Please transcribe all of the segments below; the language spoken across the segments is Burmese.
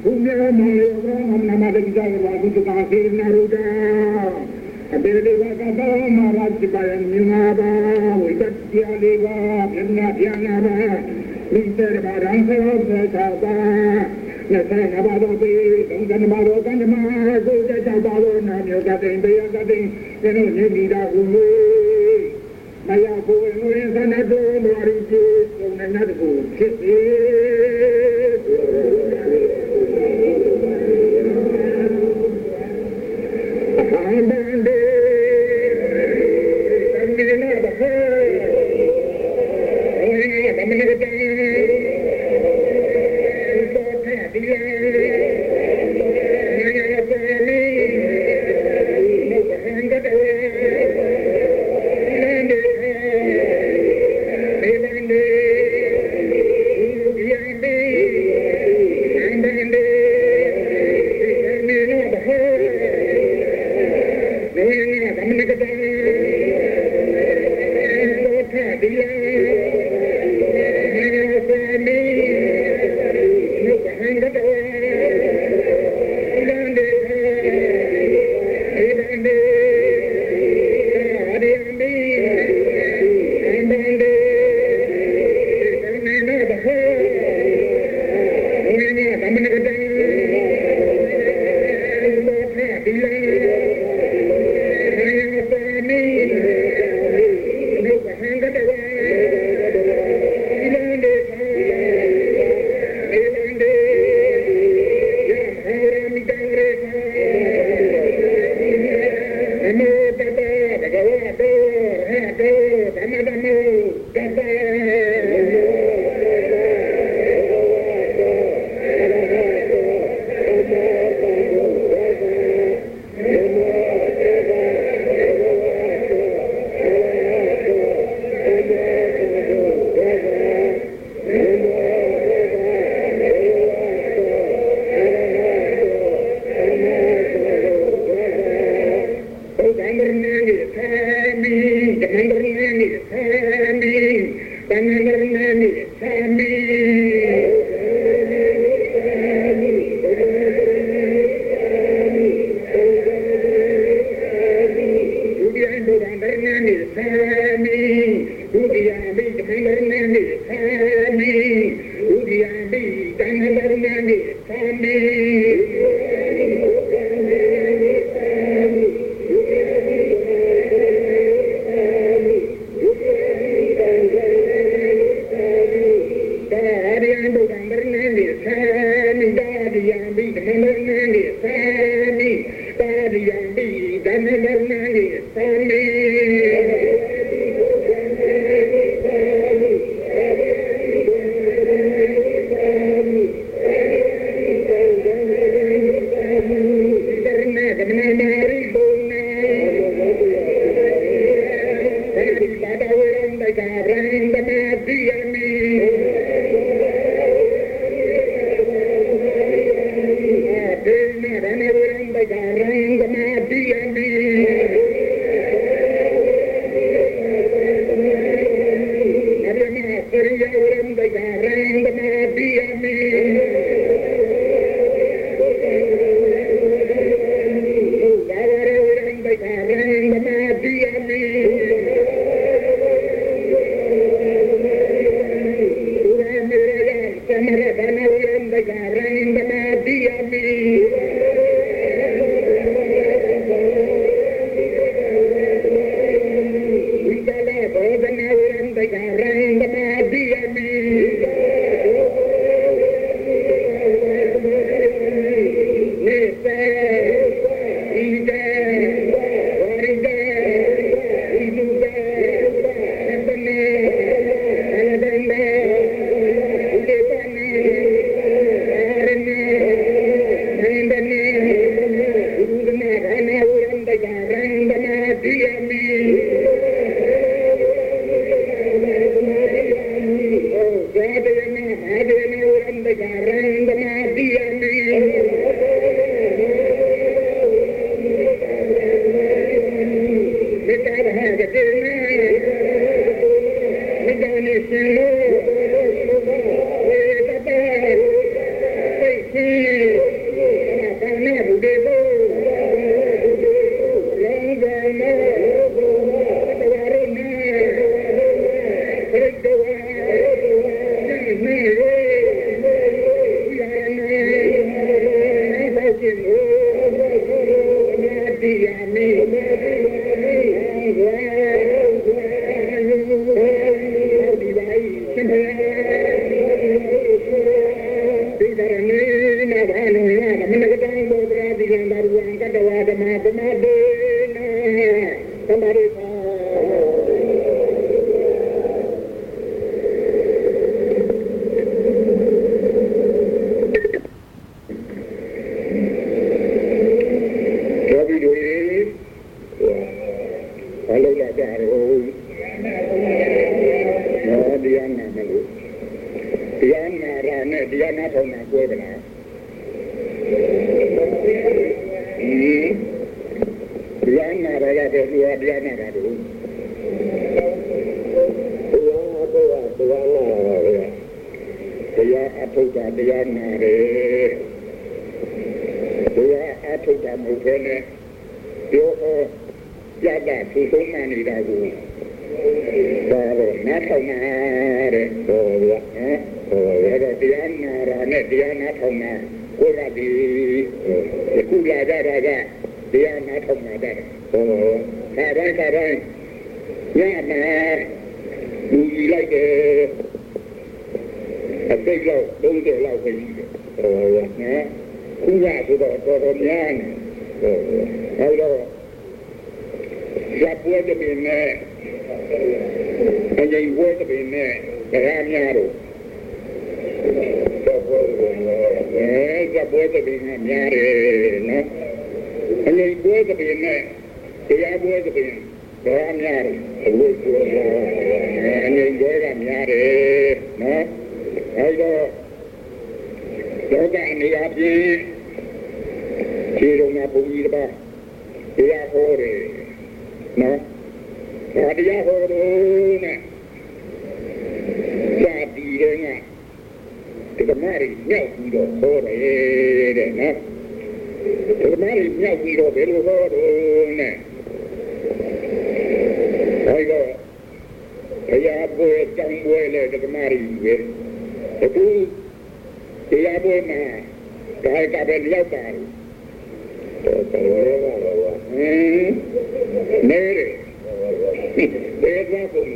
Punyamaya Namadagjaga Butaka Naruda Abedeva Marajbayan Yunaba, Wikatia, Yanaba, Mr. Baransa, Saba, Nasanabado, Gangamado, Ganama, Gojabado, Namiogatin, Bayagatin, Nida, Mayaku, and Sanado, Mariju, Nanadu, na bhanu na manakatang bodra digan daruan katawa dhamma pamade na tamare ka Rabi doi hello la jaro no diyan na malu diyan na ra ne diyan na thong na kwe bala diyan na ra ya ke duwa diyan na ra do diyan na ra ya diyan athukta diyan na re diyan athukta mu phe ne yo yada thu song na ni da koဒါတော့နားထောင်နာတဲ့ဟောဗျာဟောရတော့တရားနာတာနဲ့တရားနားထောင်နာကိုယ်ကဒီခုလာကြတာကတရားနားထောင်နာတဲ့ဟောခါတိုင်းညနာလူကြီးလိုက်တယ်အသိလောက်30လောက်ပဲရှိတယ်ဟောဗျာခုကဆိုတော့တော်များနေဟောတော့ရပ်ပွဲတပင်နဲ့အရင်ဝဲတပင်နဲ့တရားများတော့ရပ်ပွဲတပင်ကများတယ်နော်အရင်ဝဲတပင်နဲ့တရားပွဲတပင်တရားများတယ်အဝိဇ္ဇာအရင်ဝဲကများတယ်နော်အဲတော့လောကအနေအချင်းခြေတော်မှာဘုန်းကြီးတစ်ပါးတရားဟောတယ်နော်ဒါတရားဟောတော့နဲ့စာတီတဲ့ကဒီကမာရီမြောက်ပြီးတော့ဟောတယ်တဲ့နော်ဒီကမာရီမြောက်ပြီးတော့ဘယ်လိုဟောတော့နဲ့ဒါတော့ဘုရားပွဲကြောင်းပွဲလေဒီကမာရီပဲအခုတရားပွဲမှာဒါကပဲရောက်တာနေရဘယ်သွားကုန်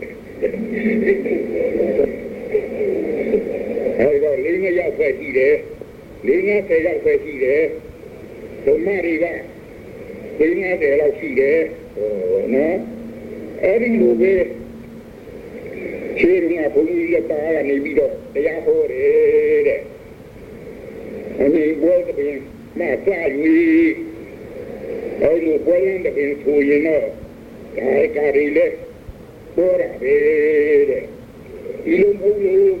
အဲ့တော့၄၅ရောက်ပဲရှိတယ်၄၅၀ရောက်ပဲရှိတယ်ဓမ္မတွေက၄50လောက်ရှိတယ်နော်အဲ့ဒီလိုပဲခြေရင်းကဘုန်းကြီးလက်ပါကနေပြီးတော့တရားဟောတယ်တဲ့အမေဘောတပင်မစာယူအဲ့လိုပွဲရင်းတပင်ဆိုရင်တော့ဒါကရီလေပေါ်ရတယ်တဲ့ဒီလိုမဟုတ်လို့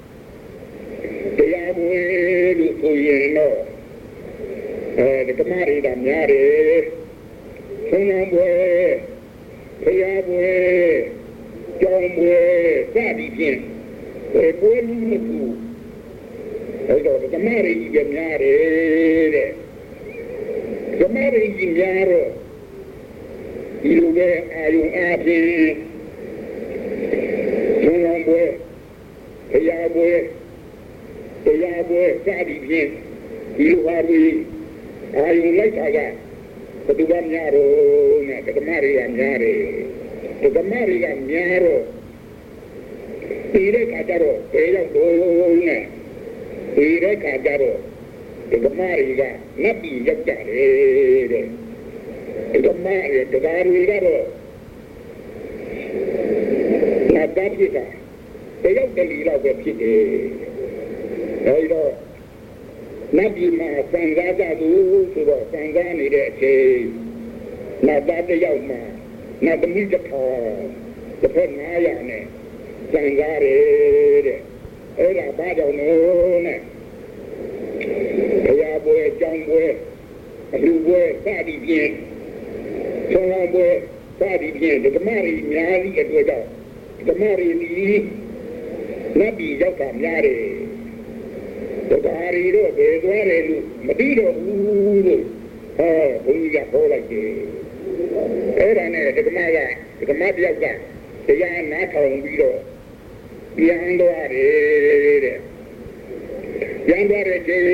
တရားပွဲလို့ဆိုရင်တော့ဒီကမာရီကများတယ်ဆင်းရဲပွဲတရားပွဲကြောင်းပွဲစသည်ဖြင့်ပွဲလို့မဆိုအဲ့တော့ကမာရီကများတယ်တဲ့ကမာရီကြီးများတော့ဒီလိုပဲအာယုံအားဖြင့်ဘုရားပွဲတရားပွဲစသည်ဖြင့်ဒီလိုဟာပြီးအာယုံလိုက်တာကဘယ်သူကများတော့နဲ့ကမာရီကများတယ်ကမာရီကများတော့ဒီတဲ့ခါကျတော့ဘယ်ရောက်တော့နဲ့ဒီတဲ့ခါကျတော့ဒီကမာရီကနတ်ပြည်ရောက်ကြတယ်တဲ့ဒီကမာရီတရားတွေကတော့နတ်သားဖြစ်တာတယောက်တလီလောက်ပဲဖြစ်တယ်အဲဒီတော့နတ်ပြည်မှာစံစားကြသူဆိုတော့စံစားနေတဲ့အချိန်နတ်သားတယောက်မှာနတ်သမီးတစ်ခါတစ်ဖက်900နဲ့စံစားတယ်တဲ့အဲ့ဒါဘာကြောင့်လဲနဲ့ဘုရားပွဲကြောင်းပွဲအလူပွဲစသည်ဖြင့်ဆံစားပွဲစသည်ဖြင့်ဒီကမာရီများသည့်အတွက်ကြောင့်ဒီကမာရီဒီနတ်ပြည်ရောက်တာများတယ်တရားရီတော့ဘယ်သွားတယ်လို့မသိတော့ဘူးလို့ဘုန်းကြီးကဟောလိုက်တယ်အဲ့ဒါနဲ့ဒီကမာတယောက်ကတရားနားထောင်ပြီးတော့ပြန်သွားတယ်တဲ့ပြန်သွားတဲ့ချိန်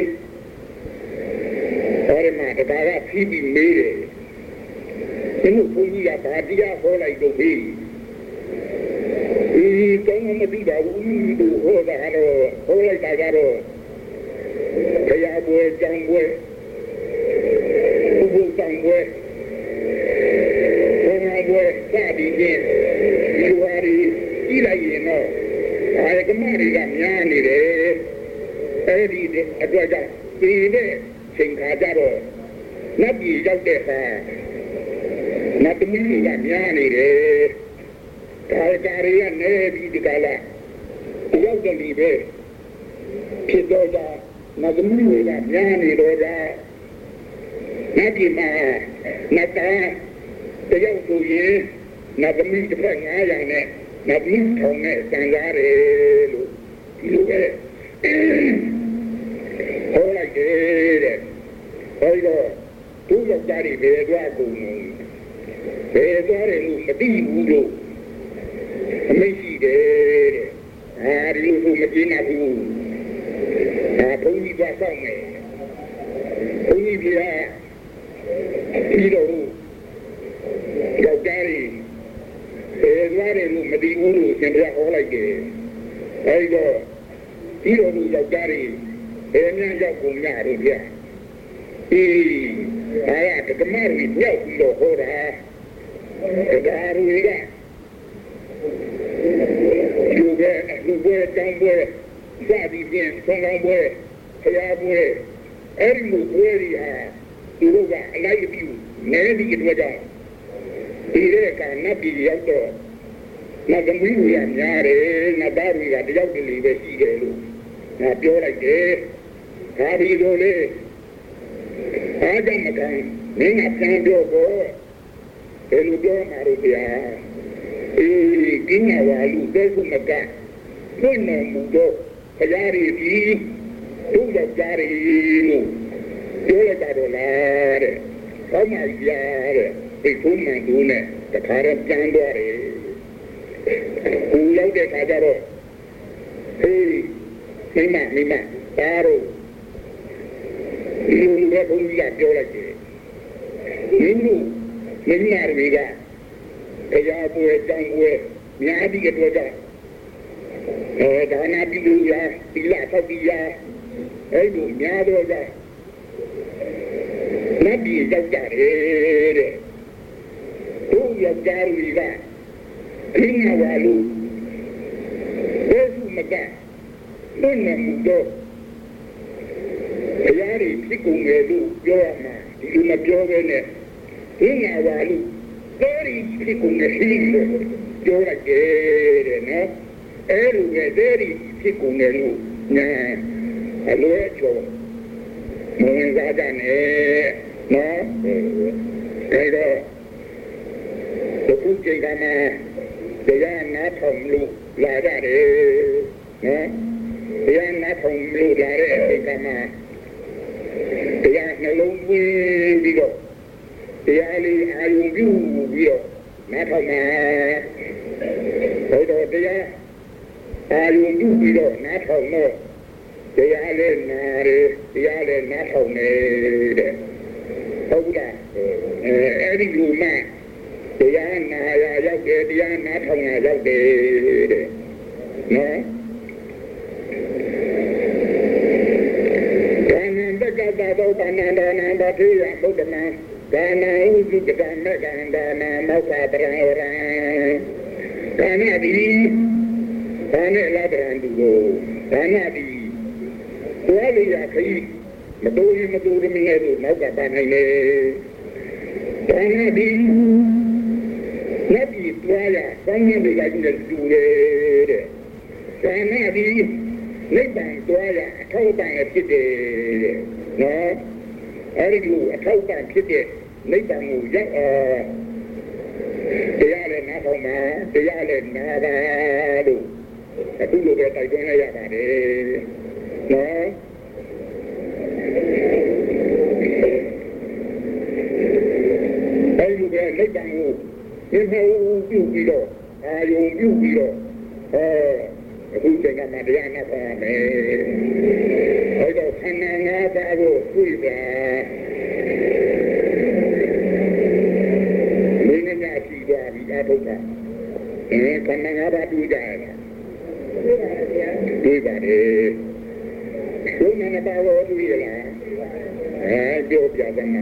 အဲ့ဒီမှာတရားကဖြီးပြီးမေးတယ်ဒီလိုဘုန်းကြီးကဘာတရားဟောလိုက်တော့ပြီဒီကောင်းမသိတာဘူးဟောတာတော့ဟောလိုက်တာကတော့ဘုရားပွဲကြောင်းပွဲဘုဘကြောင်းပွဲဘုံပွဲစသည်ဖြင့်ဒီဝါရီကြီးလိုက်ရင်တော့အာရကမတွေကများနေတယ်အဲ့ဒီအတွက်ကြောင့်ဒီနဲ့ချိန်ခါကြတော့နတ်ပြည်ရောက်တဲ့အခါနတ်သမီးတွေကများနေတယ်ကာရီကနေပြီးဒီကလာရောက်တယ်ဒီပဲဖြစ်တော့ကြနတ်သမီးတွေကများနေတော့ကြနတ်ပြည်မှာနတ်သားတယောက်ဆိုရင်နတ်သမီးတစ်ဖက်900နဲ့နတ်သမီး1000နဲ့စံစားတယ်လို့ဒီလိုပဲဟောလိုက်တယ်တဲ့ဟောတော့သူ့ယောက်ျားတွေဘယ်သွားကုန်ဘယ်သွားတယ်လို့မသိဘူးလို့အမိတ်ရှိတယ်တဲ့ဒီလိုဆိုမကျင်းနိုင်ဘူးဘုန်းကြီးကစောင့်မယ်ဘုန်းကြီးပြပြီးတော့ယောက်ျားတွေဘယ်သွားတယ်လို့မသိဘူးလို့သင်ပြဟောလိုက်တယ်အဲဒီတော့ပြီးတော့လူယောက်ျားတွေဘယ်များရောက်ကုန်ကြတော့ဗျာအားရတမရီမြောက်ပြီးတော့ဟောတာဒါရီကလူပဲတောင်းပွဲစသည်ဖြင့်ဆောင်းကောင်းပွဲဖျားပွဲအဲ့ဒီလိုပွဲတွေဟာသူတို့ကအလိုက်အပြုနဲဒီအတွက်ကြောင့်ဒီတဲ့ကနတ်ပြည်ရောက်တော့နတ်သမီးတွေကများတယ်နတ်သားတွေကတယောက်တလေပဲရှိတယ်လို့ငါပြောလိုက်တယ်ဒါဒီလိုလေအားကြောင့်မကန်မင်းကပြန်ပြောဖို့ဘယ်လိုပြောမှာလို့တရားကင်းရဝါလူတဲ့ခုမကဘယ်နဲ့မူတော့ခရီးရီဒီသူ့ယောက်ျားရီလို့ပြောလိုက်တာတော့လားတဲ့ကောင်းပါရတဲ့ဒီခုမှန်သူနဲ့တခါတော့ပြန်သွားတယ်ကိုရောက်တဲ့ခါကျတော့မိမဒါတော့ဒီလိုပဲဘုန်းကြီးကပြောလိုက်တယ်မင်းတို့မင်းနာတွေကတရားပွဲတောင်းပွဲများပြီးတော့ကြောင့်ဒါနာပြီးလို့ရဒီလာဆောက်ပြီးရအဲ့လိုများတော့ကြောင့်နတ်ပြည်ရောက်ကြတယ်တဲ့တို့ရောက်ကြလို့ကအင်းငါဝါလို့ဘယ်သူမကဘယ်နဲ့မှုတော့အရာတွေဖြစ်ကုန်တယ်လို့ပြောရမှာဒီလိုမပြောဘဲနဲ့အင်းငါဝါလို့တော်ရီဖြစ်ကုန်တယ်လို့ပြောလိုက်တယ်နော်အဲ့လိုပဲတော်ရီဖြစ်ကုန်တယ်လို့ညာအလွဲချောမဝင်စားကြနဲ့နော်အဲ့တော့ဒီချိန်ကမှတရားနာထောင်လို့လာကြတယ်နော်တရားနာထောင်လို့လာတဲ့အချိန်ကမှတရားနှလုံးသွင်းပြီးတော့တရားလေးအာရုံပြုပြီးတော့နားထောင်မှာဘုရားတရားအာရုံပြုပြီးတော့နားထောင်တော့တရားလေးနားရတရားလေးနားထောင်နေတဲ့ဟုတ်လားအဲ့ဒီလူမှတရားနာရရောက်တယ်တရားနားထောင်ရရောက်တယ်တဲ့နော်ဒါနဲ့တက္ကသသောတဏ္ဍာနာဘတိယဘုဒ္ဓနာဒါနာဥဒုကတမေကံဒါနာမောက္ခပရံဝရံဒါနာတိဒါနဲ့လာတဲ့သူကိုဒါနာတိဘွားလေးရခကြီးမတိုးရင်မတိုးရမင်းရဲ့နောက်ကပါနိုင်လေဒါနာတိနတ်ပြည်တွားရကောင်းရင်တွေကကြီးတဲ့လူတွေတဲ့ဒါနာတိနိဗ္ဗာန်တွားရအထောက်အပံ့ဖြစ်တယ်တဲ့နော်အဲ့ဒီလိုအထောက်အပံ့ဖြစ်တဲ့နိဗ္ဗာန်ကိုရောက်တရားလည်းနားထောင်ပါတရားလည်းနားပါလို့အခုလိုပဲတိုက်တွန်းလိုက်ရပါတယ်နော်အဲ့ဒီလိုပဲနိဗ္ဗာန်ကိုသင်္ဘောပြုပြီးတော့အာယုံပြုပြီးတော့အခုချိန်ကမှတရားနာပါမယ်အဲ့တော့ခန္ဓာ၅ပါးကိုတွေ့ပါမင်းနဲ့အကြည့်သွားပြီးအထုတ်တာခန္ဓာ၅ပါးတွေ့ကြရလားတွေ့ပါတယ်ဘုရားနဲ့ပါလို့တွေ့ရလားပြောပြသမှာ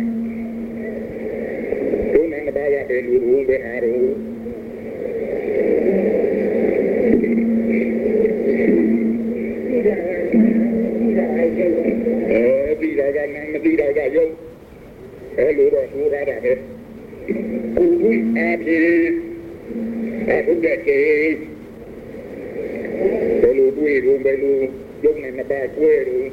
ဘုန်းနဲ့ဘာရပဲလူဘုန်းပဲအားလို့ဒီတော့ကနမတိတော့ကရုပ်အဲလိုတော့ဆိုရတာပဲကိုယ်ကြီးအားဖြင့်အခုတည်းကဘယ်လိုတွေ့ရုံဘယ်လိုရုပ်နဲ့မပါကွဲလို့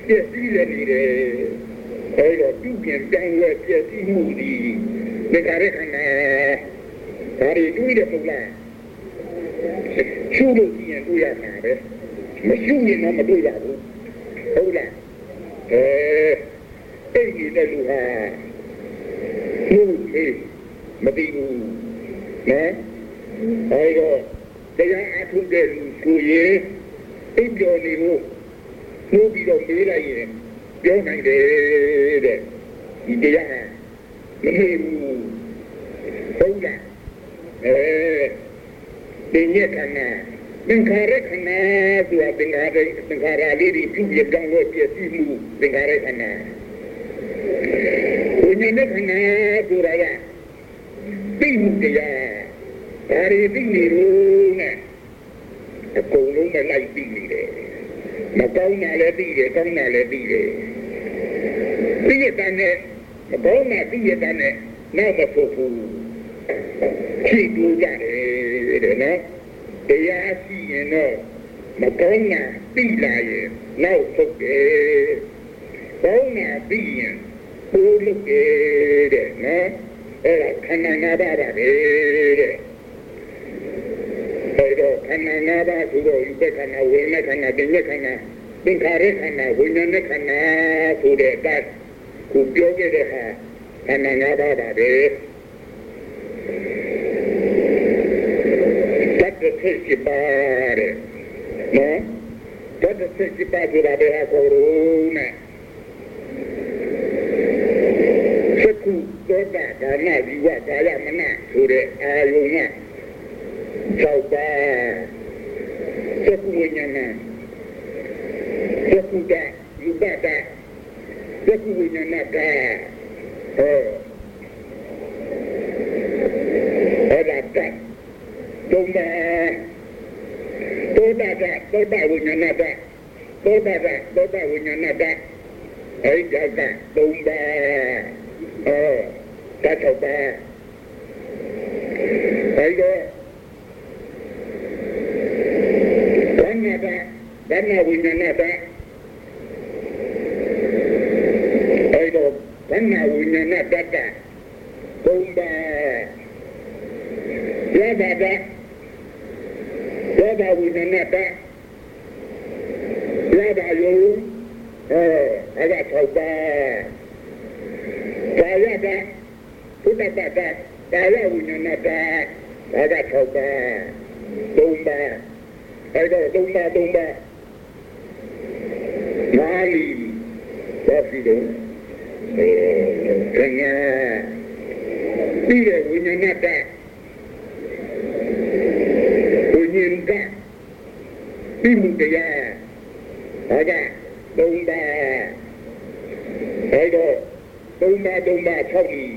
ပြည့်စည်နေတယ်အဲတော့ပြုပြင်ပြောင်းလဲပြည့်စည်မှုဒီသင်္ခါရခန္ဓာဒါတွေတွေ့တယ်မဟုတ်လားရှုလို့ကြည့်ရင်တွေ့ရမှာပဲမရှုရင်တော့မတွေ့ရဘူးဟုတ်လားအဲ့ဒီတဲ့လူဟာဘူးလေမသိဘူးနော်အဲတော့တရားအထုတဲ့လူဆိုရင်အိပ်ပြောနေလို့နိုးပြီးတော့မေးလိုက်ရင်ပြောနိုင်တယ်တဲ့ဒီတရားမမေးဘူးဟုတ်လားဒီညခဏသင်္ခါရခဏဆိုတာသင်္ခါရလေးဒီပြုပြကောင်းလို့ပြည့်စည်မှုသင်္ခါရခဏဝိညာဉ်ခဏဆိုတာကသိမှုတရားဒါတွေသိနေလို့နဲ့အကုန်လုံးနဲ့လိုက်သိနေတယ်မကောင်းတာလည်းသိတယ်ကောင်းတာလည်းသိတယ်သိရတဲ့နဲ့မကောင်းတာသိရတဲ့နဲ့နောက်မဖို့ဘူးဖြည့်တူကြတယ်တဲ့နော်တရားရှိရင်တော့မကောင်းတာသိလာရင်နောက်ဆုံးတယ်ကောင်းတာသိရင်ပိုးလို့တဲ့နော်အဲ့ဒါခန္ဓာ၅ပါးပါပဲတဲ့အဲ့တော့ခန္ဓာ၅ပါးဆိုတော့ဥပ္ပခန္ဓာဝိညာဉ်ခန္ဓာဉာဏ်ခန္ဓာသင်္ခါရခန္ဓာဝိညာဉ်ခန္ဓာဆိုတဲ့အတိုင်းကိုပြောခဲ့တဲ့ဟာခန္ဓာ၅ပါးပါပဲတတ်တဲ့စိတ်ပါတဲ့နော်တတ်တဲ့စိတ်ပါဆိုတာဘယ်ဟာကိုနဲ့သက္ကုသောတာကာဏဒီဝကာယမနဆိုတဲ့အာယုံက6ပါးသက္ကုဝိညာဏသက္ကုတယူပတသက္ကုဝိညာဏကအဲ့ဒါကသုံးပါသောတာဝိညာဏကသောတာဝိညာဏကအဲ့ဒါကသုံးပါတတ်တော့ပါအဲ့တော့ဘာနာဝိညာဏကအဲ့တော့ဘာနာဝိညာဏတတ်တာသုံးပါရတာဝိညာဏတတ်ရတာယုံအဲ့ဒါ၆ပါးကာယကသုတ္တပတ္တကာယဝိညာဏတအဲ့ဒါ၆ပါးသုံးပါးအဲ့တော့သုံးပါးနာလီဘာဖြစ်လဲကညာဒီဝိညာဏတဝိညာဉ်ကဒီမှုတရားအဲ့ဒါသုံးပါးအဲ့တော့သုံးပါး၆လီ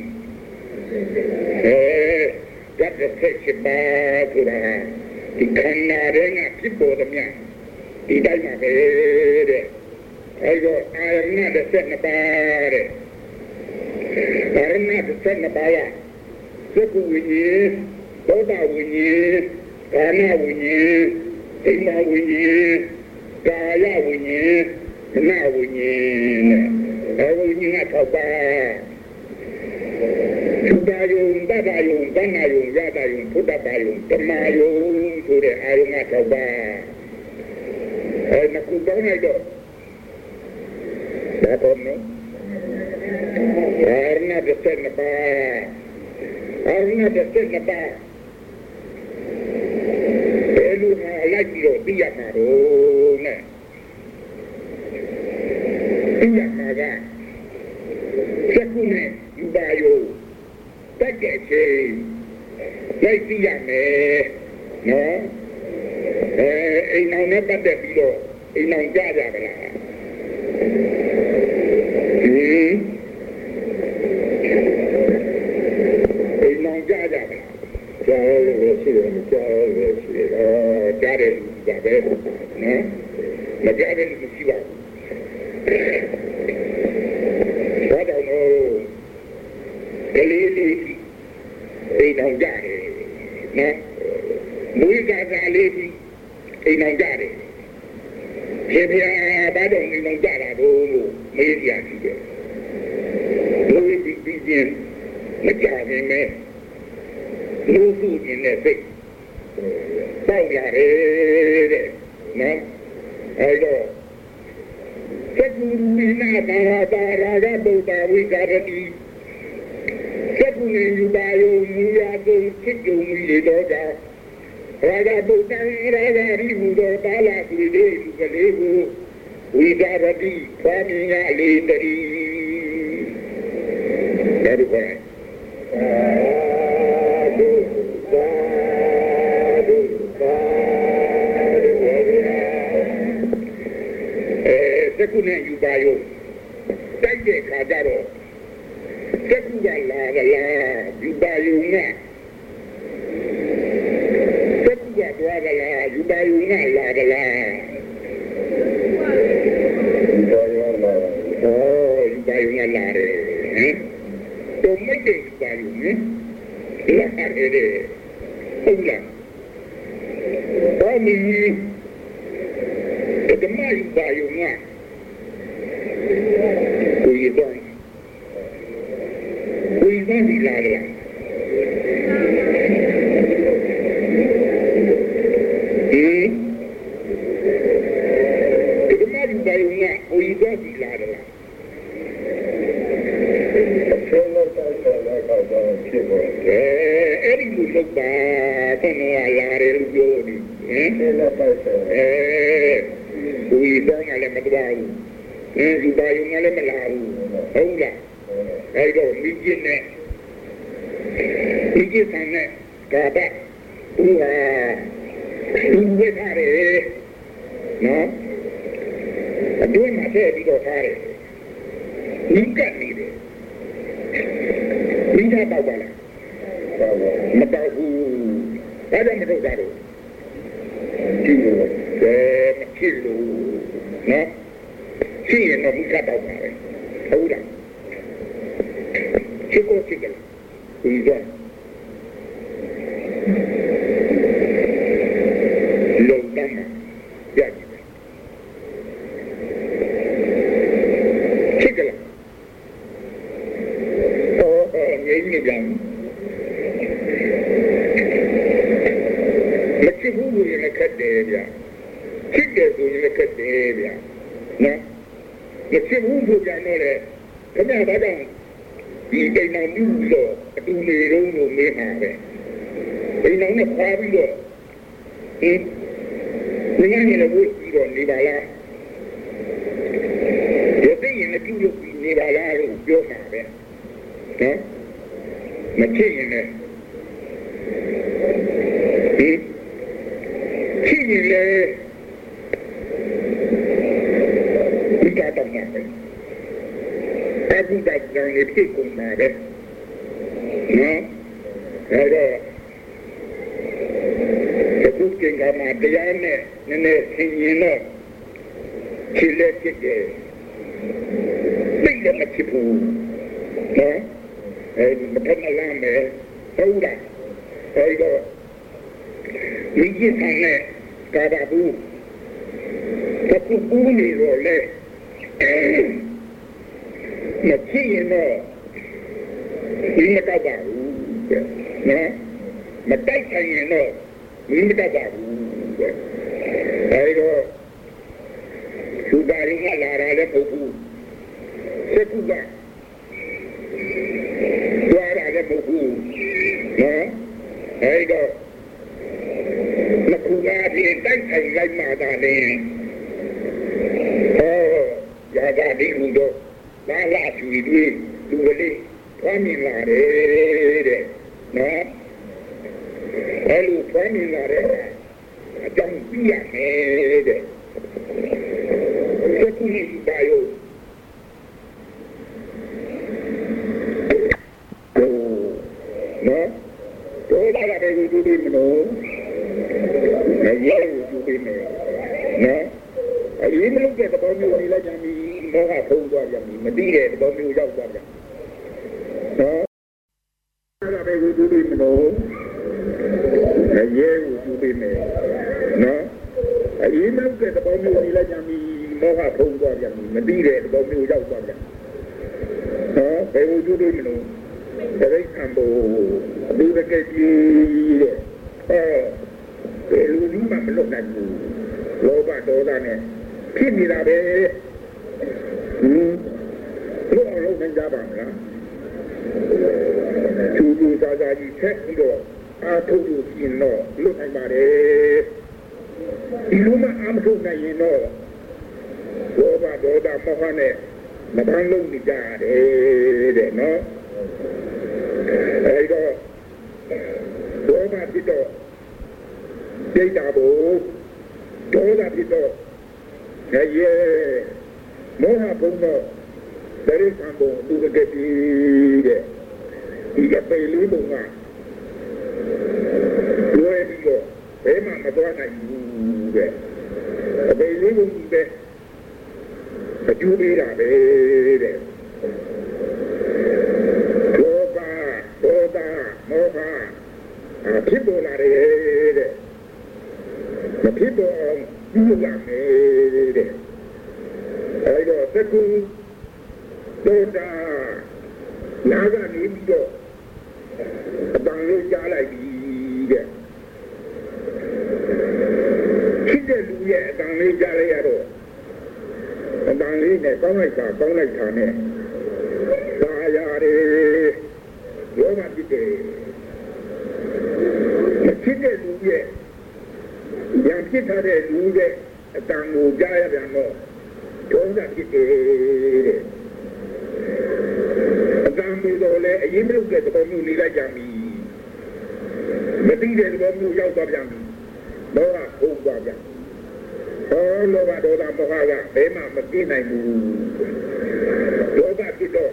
ကတ်တဲ့စိတ်ပါဆိုတာဒီခန္ဓာရဲ့ငါဖြစ်ပေါ်တယ်များဒီတိုင်းမှာပဲတဲ့အဲ့တော့အာရဏတဲ့7ပါးတဲ့အာရဏတဲ့7ပါးရသက္ကုဝိညာဉ်သောတာဝိညာဉ်ကာဏဝိညာဉ်ဣမဝိညာဉ်ကာယဝိညာဉ်နာဝိညာဉ်နဲ့အဝိညာဉ်က6ပါးသုတယုံတတယုံကဏ္ဍယုံယတယုံသုတ္တပယုံဓမ္မယုံဆိုတဲ့အာယုံက6ပါးအဲ့ဒါကိုတောင်းလိုက်တော့ဒါတော့နော်အာရဏတဲ့7ပါးအာရဏတဲ့7ပါးဘယ်လိုမှလိုက်ပြီးတော့သိရမှာတော့နဲ့သိရမှာကသက္ကုနဲ့ယူပါယုံတက်တဲ့ချိန်လိုက်သိရမယ်နော်အိမ်အောင်နဲ့ပတ်သက်ပြီးတော့အိမ်အောင်ကြကြပါလားအိမ်အောင်ကြကြပါလားကြားရရှိတယ်ကြားရရှိတယ်ကြားတယ်ဒါပဲနော်မကြားတယ်မရှိပါဘူးဘာတော့ကလေးလေးအိမ်အောင်ကြတယ်နော်မွေးကစားလေးကြီးအိမ်အောင်ကြတယ်ဖေဖေဘာတော့အိမ်အောင်ကြတာတော့လို့မေးရရှိတယ်လူကြီးပြီးချင်းမကြခင်မဲ့လူစုနေတဲ့စိတ်ပေါက်ရတယ်တဲ့နော်အဲ့တော့သက္ကုနိနာဘာသာရာဂဗုဒ္ဓဝိကာရတိသက္ကုနိယူပါယုံမူရာကိုဖြစ်ကြုံမိတော့ကရာဂဗုဒ္ဓရာဂရိမူတော်ပါလာပြီလေဒီကလေးကိုဝိကာရတိဖွားမြင်ရလေတည်းဒါတို့ကသက္ကုနဲ့ယူပါယုံတိုက်တဲ့ခါကြတော့သက္ကုကလာကလားယူပါယုံကသက္ကုကသွားကလားယူပါယုံကလာကလားယူပါယုံကလာတယ်ဟင်တော့မတဲ့ယူပါယုံနဲ့လာတယ်ဟုတ်လားဘာမင်းဒီမှာယူပါယုံကကိုယ်တော့ဒီလာတယ်ဒီမှာယူပါယုံကကိုယ်တော့ဒီလာတယ်ဆောလို့တော့လည်းကောက်တော့ဖြစ်ပေါ်တယ်အဲ့ဒီလိုလုပ်ပါခဏလာတယ်လို့ပြောနေဟင်လည်းပိုက်တယ်ကိုယ်တော့လည်းမတော်ဘူးဒီပါယုံကလည်းမလာဘူးဟုတ်လားအဲ့တော့မိကျင်းနဲ့မိကျင်းဆန်နဲ့ကာဘသူဟာသူဝေထားတယ်နော်အတွင်းမှာထည့်ပြီးတော့ထားတယ်မိကတ်နေတယ်မိသားတော့ပါလားမတော့ဘူးဘာကြောင့်မတော့တာလဲကြည့်လို့မဖြစ်လို့နော်ရှိရင်တော့မိကတ်တော့ပါပဲဟုတ်လားချစ်ကိုချစ်တယ်ဒီတော့လုံတမ်းရကြည့်ချစ်တယ်ငြိမ်းနေပြန်မချစ်ဘူးလို့ရင်လည်းခက်တယ်ဗျချစ်တယ်ဆိုရင်လည်းခက်တယ်ဗျနော်မချစ်ဘူးဆိုကြတော့လေခင်ဗျားဘာကြောင့်ဒီအိမ်တော်မျိုးလို့အတူနေတော့လို့မေးမှာပဲအိမ်တော်နဲ့ခွာပြီးတော့ငင်းနေလို့ပြီးတော့နေပါလားဒီသိရင်လည်းပြုလို့နေပါလားလို့ပြောမှာပဲနော်မချစ်ရင်လည်းချစ်ရင်လည်းဒီကတော့မှာပဲအခုတော့ကြောင်နေဖြစ်ကုန်မှာပဲနော်အဲ့တော့အခုကင်ကမှာတရားနဲ့နည်းနည်းသင်ရင်တော့ချစ်လက်ချစ်တယ်သိတယ်မချစ်ဘူးနော်အဲဒီမထက်မလမ်းပဲဟုတ်လားအဲဒီတော့မိကြီးဆန်နဲ့ကာဘာဘူးတခုပူးနေတော့လေမချစ်ရင်တော့ဒီမတောက်ပါဘူးနော်မတိုက်ဆိုင်ရင်တော့ဒီမတောက်ပါဘူးအဲဒီတော့သူပါရင်ကလာတာလည်းမဟုတ်ဘူးစက်ကူကတွားတာလည်းမဟုတ်ဘူးနော်အဲဒီတော့မကူလာရင်တိုက်ဆိုင်လိုက်မှသာလေရာဂတိမှုတော့လာလာချူတွေလူကလေးထွမ်းမြင်လာတယ်တဲ့နော်အဲလိုထွမ်းမြင်လာတဲ့အကြောင်းပြရမယ်တဲ့စကူကြီးပါယောနော်တော့လာတယ်ဒီဒီမလို့မရဘူးဒီမနော်အဲဒီမလို့တဲ့တော်မျိုးနေလိုက်ကြပြီမောဟဖုံးသွားကြပြီမသိတဲ့တော်မျိုးရောက်သွားကြနော်အဲ့ဒါပဲဒီဒီမလို့မရဘူးဒီမနော်အဲဒီမလို့တဲ့တော်မျိုးနေလိုက်ကြပြီမေမောဟဖုံးသွားပြန်မပြီးတဲ့တော်မျိုးရောက်သွားပြန်ဟောဘယ်လိုကျူးလို့မလို့တရိတ်ံဘောအတူတကယ်ကြီးတဲ့ဘယ်လိုဒီမှမလုပ်နိုင်ဘူးလောဘဒေါသနဲ့ဖြစ်နေတာပဲဘယ်လိုလုပ်နိုင်ကြပါမလားကျူးကျူးစားစားကြီးဆက်ပြီးတော့အားထုတ်လို့ရှိရင်တော့လွတ်နိုင်ပါတယ်ဒီလိုမှအားမထုတ်နိုင်ရင်တော့လောဘဒေါသမောဟနဲ့မပန်းလုံးနေကြရတယ်တဲ့နော်အဲဒီတော့ဒေါသဖြစ်တော့ဒိဋ္ဌာဘုဒေါသဖြစ်တော့ရဲ့မောဟဘုံတော့တရိစ္ဆာန်ဘုံသူတကယ်ကြီးတဲ့ဒီကပေလေးဘုံကလွယ်ပြီးတော့ဘယ်မှမသွားနိုင်ဘူးတဲ့အပေလေးဘုံကြီးပဲအကျိုးပေးတာပဲတဲ့လောဘဒေါသမောဟဖြစ်ပေါ်လာတယ်တဲ့မဖြစ်ပေါ်အောင်ပြုရမယ်တဲ့အဲဒီတော့သကုဒေါသနာကနေပြီးတော့အတန်လေးကြားလိုက်ပြီတဲ့ဖြစ်တဲ့လူရဲ့အတန်လေးကြားလိုက်ရတော့အတန်လေးနဲ့ကောင်းလိုက်တာနဲ့သာရတယ်ရောမဖြစ်တယ်ဖြစ်တဲ့လူရဲ့ရံဖြစ်ထားတဲ့လူရဲ့အတန်ကိုကြားရပြန်တော့ဒေါသဖြစ်တယ်တဲ့အတန်မျိုးတော့လေအရင်မလုပ်တဲ့သဘောမျိုးနေလိုက်ကြပြီမသိတဲ့သဘောမျိုးရောက်သွားပြန်ပြီတော့ဟုတ်သွားပြန်လောဘဒေါသမောဟကဘယ်မှမသိနိုင်ဘူးလောဘဖြစ်တော့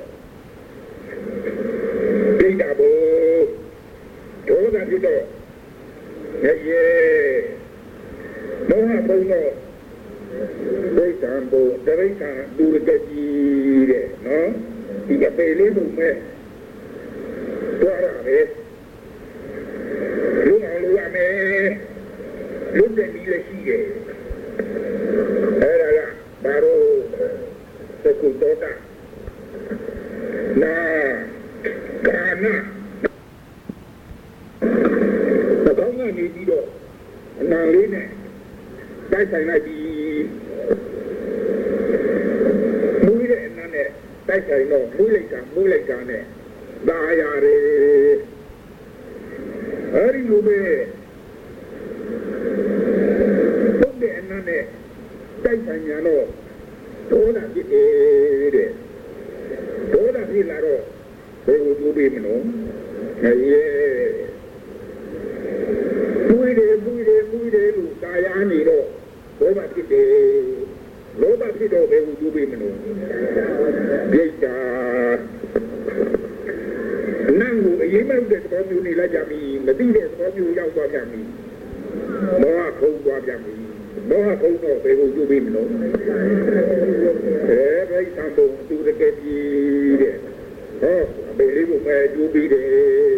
ဒိဋ္ဌာဘုဒေါသဖြစ်တော့ရဲ့မောဟဘုံတော့ဒိဋ္ဌာဘုတရိစ္ဆာန်သူတကယ်ကြီးတဲ့နော်ဒီကပေလေးဘုံမဲ့သွားရမယ်လူအောင်လူရမယ်လူတဲ့ဒီလည်းရှိတယ်အဲ့ဒါကဘာလို့သကုတောတာနာကာနာကောင်းကနေပြီးတော့အနာလေးနဲ့တိုက်ဆိုင်လိုက်ပြီးမွေးတဲ့အနာနဲ့တိုက်ဆိုင်တော့မွေးလိုက်တာနဲ့သာရတယ်အဲဒီလိုပဲပုတ်တဲ့အနာနဲ့တိုက်ဆိုင်ရတော့ဒေါသဖြစ်တယ်တဲ့ဒေါသဖြစ်လာတော့ဘယ်လိုလုပ်ပြီးမလို့မွေးတယ်လို့ကာယနေတော့ဒေါသဖြစ်တယ်လောဘဖြစ်တော့ဘယ်လိုလုပ်ပြီးမလို့ဒိဋ္ဌာနန်းကိုအရေးမလို့တဲ့သဘောမျိုးနေလိုက်ကြပြီမသိတဲ့သဘောမျိုးရောက်သွားကြပြီမောဟခုံသွားကြပြီမောဟခုံတော့ဘယ်လိုလုပ်ပြီးမလို့ဘယ်သံဘုံသူတကယ်ကြီးတဲ့ဟောဘယ်လိုမှကျိုးပြီးတယ်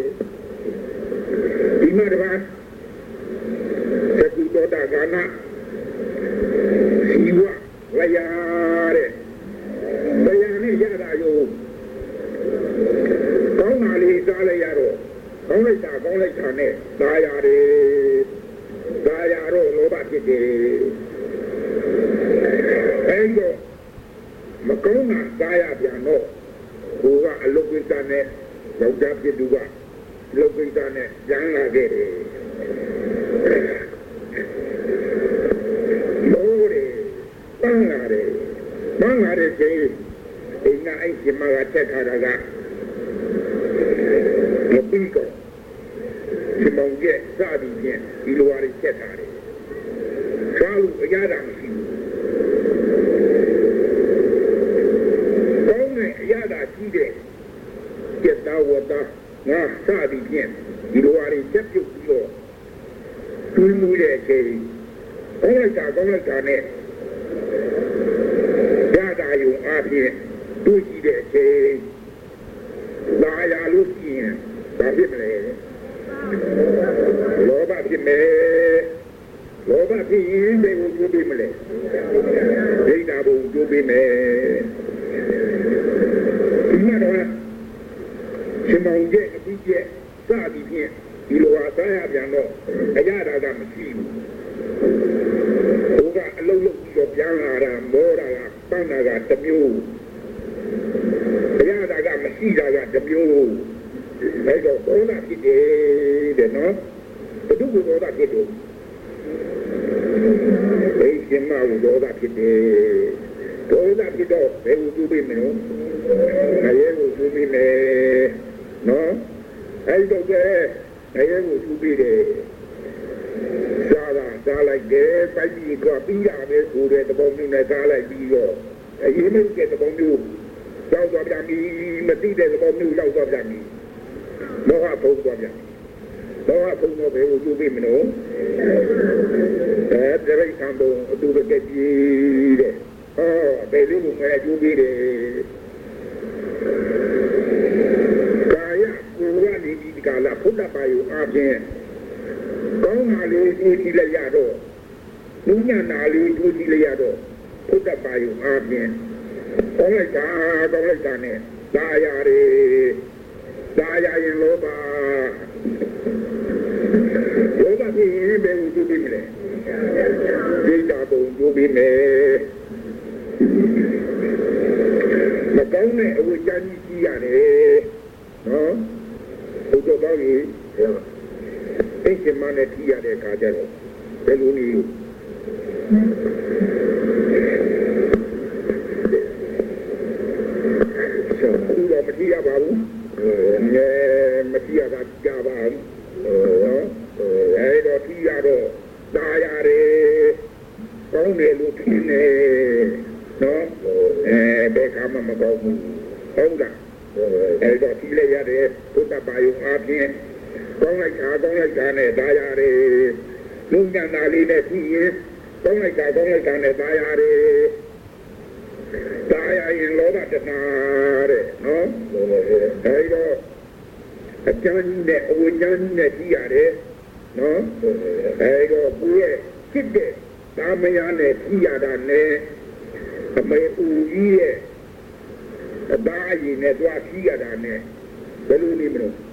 ဒီမှာတပါးသကုတောတာကနာစီဝဝရတဲ့ဘယ်ရနဲ့ရတာရောကောင်းတာလေးစားလိုက်ရတော့ကောင်းလိုက်တာနဲ့သာရတယ်သာရတော့လောဘဖြစ်တယ်အဲ့တော့မကောင်းတာသာရပြန်တော့ဘုရားအလုတ်ကိစ္စနဲ့ယောက်ျားဖြစ်သူကလုတ်ကိစ္စနဲ့ကျန်လာခဲ့တယ်လို့တယ်ပန်းလာတယ်ချင်းအိမ်ကအိမ်ကြီးမှာတက်ထားတာကမပြီးတော့ဒီမောင်ရဲ့စသည်ဖြင့်ဒီလိုဟာတွေချက်ထားတယ်ဆောက်အရတာမရှိဘူးကောင်းတဲ့အရတာရှိတဲ့ကျက်သားဝတ်သားငါစသည်ဖြင့်ဒီလိုဟာတွေချက်ပြုတ်ပြီးတော့တွေးမှုတဲ့အချိန်ကောင်းလိုက်တာနဲ့ရတာယုံအားဖြင့်တွေးကြည့်တဲ့အချိန်လာရလို့ရှိရင်ဘာဖြစ်မလဲလောဘဖြစ်မယ်လောဘဖြစ်ရင်ဘယ်ကိုကျိုးပေးမလဲဒိဋ္ဌာဘုံကျိုးပေးမယ်ဒီမှာတော့ရှင်မောင်ကျက်အပြီးကျက်စသည်ဖြင့်ဒီလိုဟာစားရပြန်တော့အရသာကမရှိဘူးဘုရားအလုံးလုံးပြီးတော့ပြန်လာတာမောတာကပန်းတာကတစ်မျိုးအရသာကမရှိတာကတစ်မျိုးအဲ့တော့ဒေါသဖြစ်တယ်တဲ့နော်ဘယ်သူကဒေါသဖြစ်တယ်ဘယ်ရှင်မကဒေါသဖြစ်တယ်ဒေါသဖြစ်တော့ဘယ်ကိုကျူးပေးမလို့ငရဲကိုကျူးပေးမယ်နော်အဲ့တော့ကဲငရဲကိုကျူးပေးတယ်စားလိုက်တယ်ပိုက်ပြီးတော့ပြီးရမယ်ဆိုတဲ့သဘောမျိုးနဲ့စားလိုက်ပြီးတော့အရင်ကတဲ့သဘောမျိုးရောက်သွားပြန်ပြီမသိတဲ့သဘောမျိုးရောက်သွားပြန်ပြီလောဟဖုံးသွားပြန်လောဟဖုံးတော့ဘယ်ကိုကျူးပေးမလို့တရိတ်ဆံဘုံအတူတကကြီးတဲ့ဟောဘယ်လိုမှကျူးပေးတယ်ကာယကိုယ်ကနေဒီကလာဖုဒ္ဓပါယအားဖြင့်ကောင်းတာလေးကျူးကြည့်လိုက်ရတော့နုညံ့တာလေးကျူးကြည့်လိုက်ရတော့ဖုဒ္ဓပါယအားဖြင့်ကောင်းလိုက်တာနဲ့သာယာရင်လောဘဖြစ်ရင်ဘယ်ကိုကျူးပေးမလဲဒိဋ္ဌာဘုံကျူးပေးမယ်မကောင်းတဲ့အဝိဇ္ဇာကြီးကြီးရတယ်နော်ဘုရားတော်ကြီးအိမ်ရှင်မနဲ့ထီးရတဲ့အခါကျတော့ဘယ်လိုနည်းဆက်ပြီးတော့မထီးရပါဘူးမထီးရတာကြပါဘူးအဲ့တော့ထီးရတော့သာရတယ်ကောင်းတယ်လို့ထင်တယ်နော်ဘယ်ခါမှမကောင်းဘူးဟုတ်လားအဲ့တော့ထီးလိုက်ရတယ်ဘုဒ္ဓဘာယုံအားဖြင့်ကောင်းလိုက်တာနဲ့သာရတယ်လူညံ့တာလေးနဲ့ထီးရင်ကောင်းလိုက်တာနဲ့သာရတယ်သာရရင်လောဘတဏှာတဲ့နော်အဲ့တော့အကျဉ်းနဲ့အဝိဇ္ဇာနဲ့ထီးရတယ်နော်အဲ့တော့ကိုယ့်ရဲ့ဖြစ်တဲ့သာမယနဲ့ထီးရတာနဲ့အမေဦးကြီးရဲ့အသားအရင်နဲ့သွားထီးရတာနဲ့ဘယ်လိုနေမလို့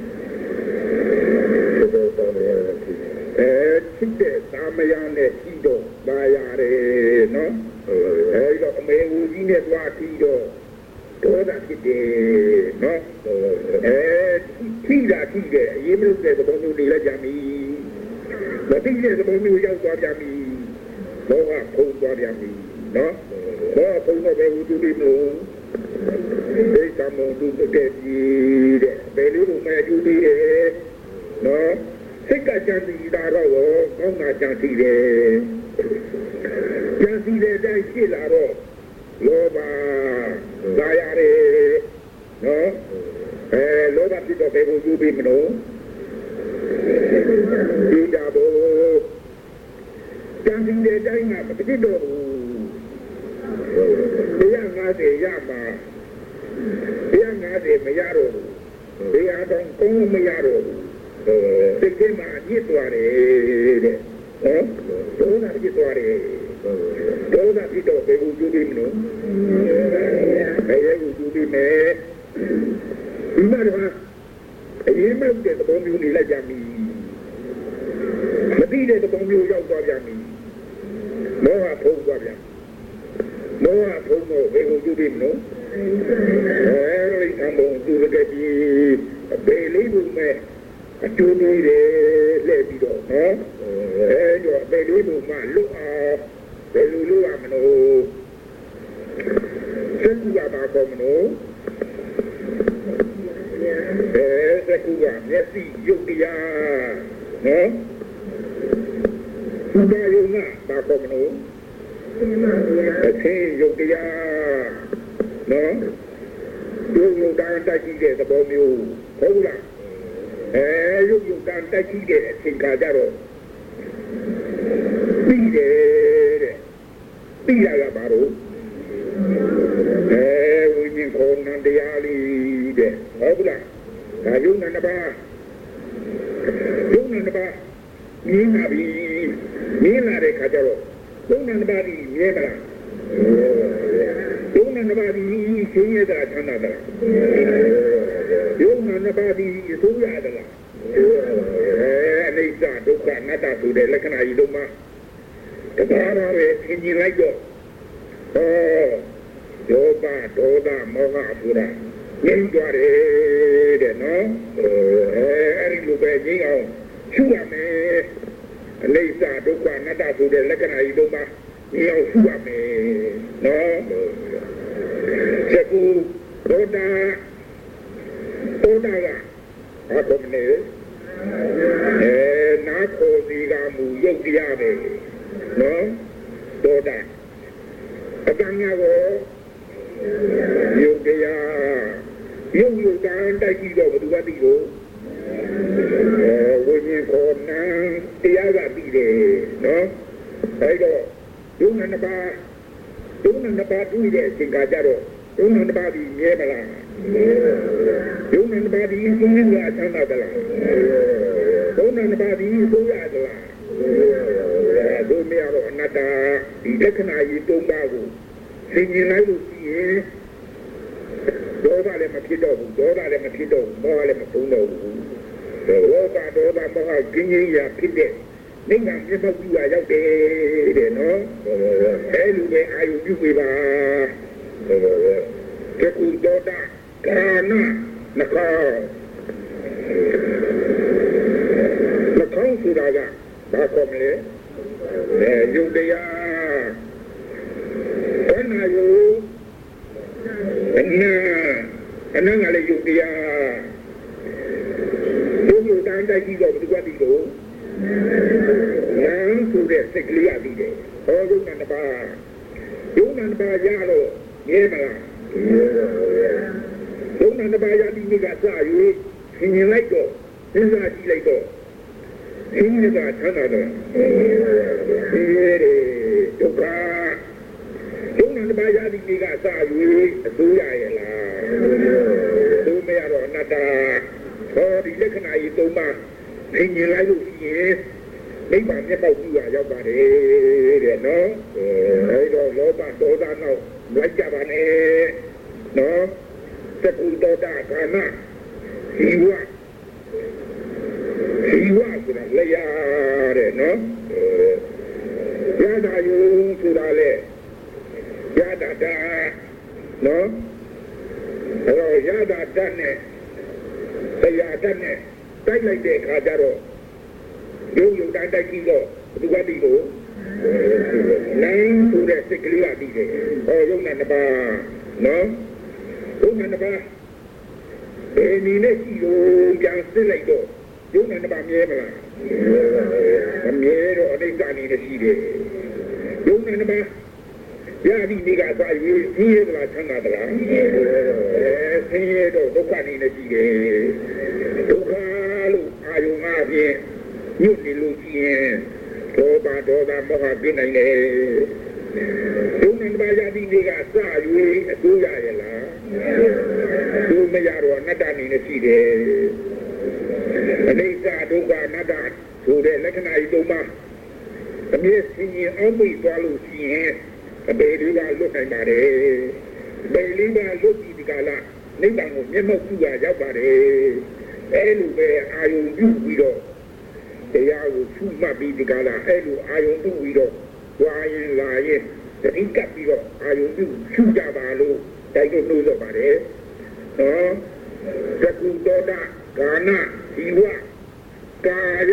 ဖြစ်တဲ့သာမယနဲ့ထီးတော့သာရတယ်နော်အဲ့တော့အမေဦးကြီးနဲ့သွားထီးတော့ဒေါသဖြစ်တယ်နော်ထီးတာထီးတယ်အရေးမလို့တဲ့သဘောမျိုးနေလိုက်ကြပြီမသိတဲ့သဘောမျိုးရောက်သွားကြပြီလောကဖုံးသွားကြပြီနော်လောကဖုံးတော့ဘယ်လိုလုပ်လို့ဒိဋ္ဌာမုံသူတကယ်ကြီးတဲ့ဘယ်လိုမှမကျူးသေးတယ်နော်စိတ်ကကြံစီတာတော့ကောင်းတာကြံစီတယ်ကြံစီတဲ့အတိုင်းရှိလာတော့လောဘသာရတယ်နော်လောဘဖြစ်တော့ဘယ်ကိုကျူးပြီးမလို့ဒီတာဘို့ကြံစီတဲ့အတိုင်းကမဖြစ်တော့ဘူး150ရမှာ150မရတော့ဘူး100တော့ကုန်းမရတော့ဘူးစိတ်ထဲမှာညစ်သွားတယ်တဲ့ဒေါသဖြစ်သွားတယ်ဒေါသဖြစ်တော့ဘယ်ကိုကျူးပြီးမလို့ဘယ်ကိုကျူးပြီးမယ်ဒီမှာတော့အရင်မှတဲ့သဘောမျိုးနေလိုက်ကြပြီမသိတဲ့သဘောမျိုးရောက်သွားပြန်ပြီမောဟဖုံးသွားပြန်မောဟဖုံးတော့ဘယ်ကိုကျူးပြီးမလို့အဲ့ဒီအမောသူကတည်းဘယ်လေးဘူးမဲ့အကျိုးနည်းတယ်လှည့်ပြီးတော့နော်အဲ့တော့ဘယ်လိုမှလွတ်အောင်ဘယ်လိုလုပ်ရမလို့စိတ်ကပါကောမလို့စိတ်ကမျက်စိယုတ်တရားနော်ဒီလိုရုံကပါကောမလို့အသိယုတ်တရားနော်ယုတ်တန်းတိုက်ကြည့်တဲ့သဘောမျိုးဟုတ်လားရုပ်တန်းတိုက်ကြည့်တဲ့အချိန်ခါကျတော့ပြီးတယ်တဲ့ပြီးရတာပါတော့ဝိညာဉ်ခေါ်နံတရားလေးတဲ့ဟုတ်လားဒါယုံနံတစ်ပါးမြင်ပါပြီမြင်လာတဲ့ခါကျတော့ယုံနာနှစ်ပါးကြီးမြဲမလားယုံနာနှစ်ပါးကြီးရှင်းရတာချမ်းသာတာယုံနာနှစ်ပါးကြီးအစိုးရသလားအနိစ္စဒုက္ခအနတ္တဆိုတဲ့လက္ခဏာကြီးလုံးမှာတရားတော်ပဲသင်ကျင်လိုက်တော့ဒေါသဒေါသမောဟဆိုတာငြိမ်းသွားတယ်တဲ့နော်အဲ့ဒီလိုပဲငြိမ်းအောင်ရှုရမယ်အနိစ္စဒုက္ခအနတ္တဆိုတဲ့လက္ခဏာကြီးလုံးမှာငြိမ်းအောင်ရှုရမယ်နော်ချက်ကူဒေါသကဘာကုန်နေနာခေါ်စီကမူရုပ်တရားပဲနော်ဒေါသအကံညာကိုယုတ်တရားယုတ်တန်တိုက်ကြည့်တော့ဘယ်သူကသိလို့ဝိညာဉ်ခေါ်နံတရားကသိတယ်နော်အဲတော့ယုံနှစ်ပါးတွေ့တဲ့အချိန်ကကြတော့ယုံနှစ်ပါးဒီမြဲမလားယုံနှစ်ပါးဒီရှင်းရအချမ်းသာသလားယုံနှစ်ပါးဒီဆိုရသလားဒုမေရောအနတ္တဒီလက္ခဏာကြီးသုံးပါးကိုသင်မြင်လိုက်လို့ရှိရင်ဒေါသလည်းမဖြစ်တော့ဘူးမောဟလည်းမဆုံးတော့ဘူးလောကဒေါသမောဟကင်းကြီးရာဖြစ်တဲ့နိဗ္ဗာန်ပြတ်ပြုရာရောက်တယ်တဲ့နော်အဲလိုပဲအာယုပြုပေးပါကဲကုဒေါသကာနနကောဆိုတာကဘာခေါ်မလဲယုတ်တရားဘယ်နာယုအနန္တလည်းယုတ်တရားယုတ်တန်တိုက်ကြည့်တော့ဘယ်သူကတည်လို့နာမ်ဆိုတဲ့စိတ်ကလေးရပြီးတယ်ဟောယုတ်နံပါရတော့မြဲမလားယုတ်နံပါရဒီနေ့ကစ၍သင်ရင်လိုက်တော့စဉ်းစားကြည့်လိုက်တော့အင်းကချမ်းသာတယ်ဒီဒုက္ခယုံနာပါရသည်ကစ၍အစိုးရရဲ့လားသူမရတော့အနတ္တဟောဒီလက္ခဏာကြီးသုံးပါသင်ញင်လိုက်လို့ရှိရင်နိဗ္ဗာန်မျက်ပေါက်ပြုရရောက်ပါတယ်တဲ့နော်အဲဒီတော့လောဘဒေါသနောက်လိုက်ကြပါနဲ့နော်သကုဒေါသကာမဒီဝဆိုတာလေရတဲ့နော်ရတာယုံဆိုတာလေရတာတာနော်အဲ့တော့ရတာတတ်နဲ့တရားတတ်နဲ့တိုက်လိုက်တဲ့အခါကျတော့ယုံတိုင်းတိုက်ကြည့်တော့ဘယ်သူကတည်လို့နိုင်ဆိုတဲ့စိတ်ကလေးကတည်တယ်ဟောယုံနဲ့နှစ်ပါးနော်ယုံနဲ့နှစ်ပါးဒီနေ့ကြည့်လို့ပြန်စစ်လိုက်တော့ယုံနဲ့နှစ်ပါးမြဲမလားမမြဲတော့အနိစ္စအနေနဲ့ရှိတယ်ယုံနဲ့နှစ်ပါးရသည်နေကသာရွေးဆင်းရဲသလားချမ်းသာသလားဆင်းရဲတော့ဒုက္ခအနေနဲ့ရှိတယ်ဒုက္ခလို့အာယုံအပြင်ညွတ်နေလို့ရှိရင်ဒေါသမောဟပြနိုင်တယ်ယုံနဲ့နှစ်ပါးရသည်နေကသာရွေးအစိုးရရဲ့လားသူမရတော့အနတ္တအနေနဲ့ရှိတယ်အနိစ္စဒုက္ခအနတ္တဆိုတဲ့လက္ခဏာကြီးသုံးပါးအမြဲဆင်းရဲအောင်ပြီးသွားလို့ရှိရင်အပေလေးကလွတ်နိုင်ပါတယ်အပေလေးကလွတ်ပြီးဒီကလာနိဗ္ဗာန်ကိုမျက်မှောက်ပြုရရောက်ပါတယ်အဲလိုပဲအာယုံပြုပြီးတော့တရားကိုရှုမှတ်ပြီးဒီကလာအဲလိုအာယုံပြုပြီးတော့ဝါရင်လာရင်တတိကပ်ပြီးတော့အာယုံပြုရှုကြပါလို့တိုက်တွန်းလို့ရပါတယ်နော်သကုတောဒကာနဒီဝကာယ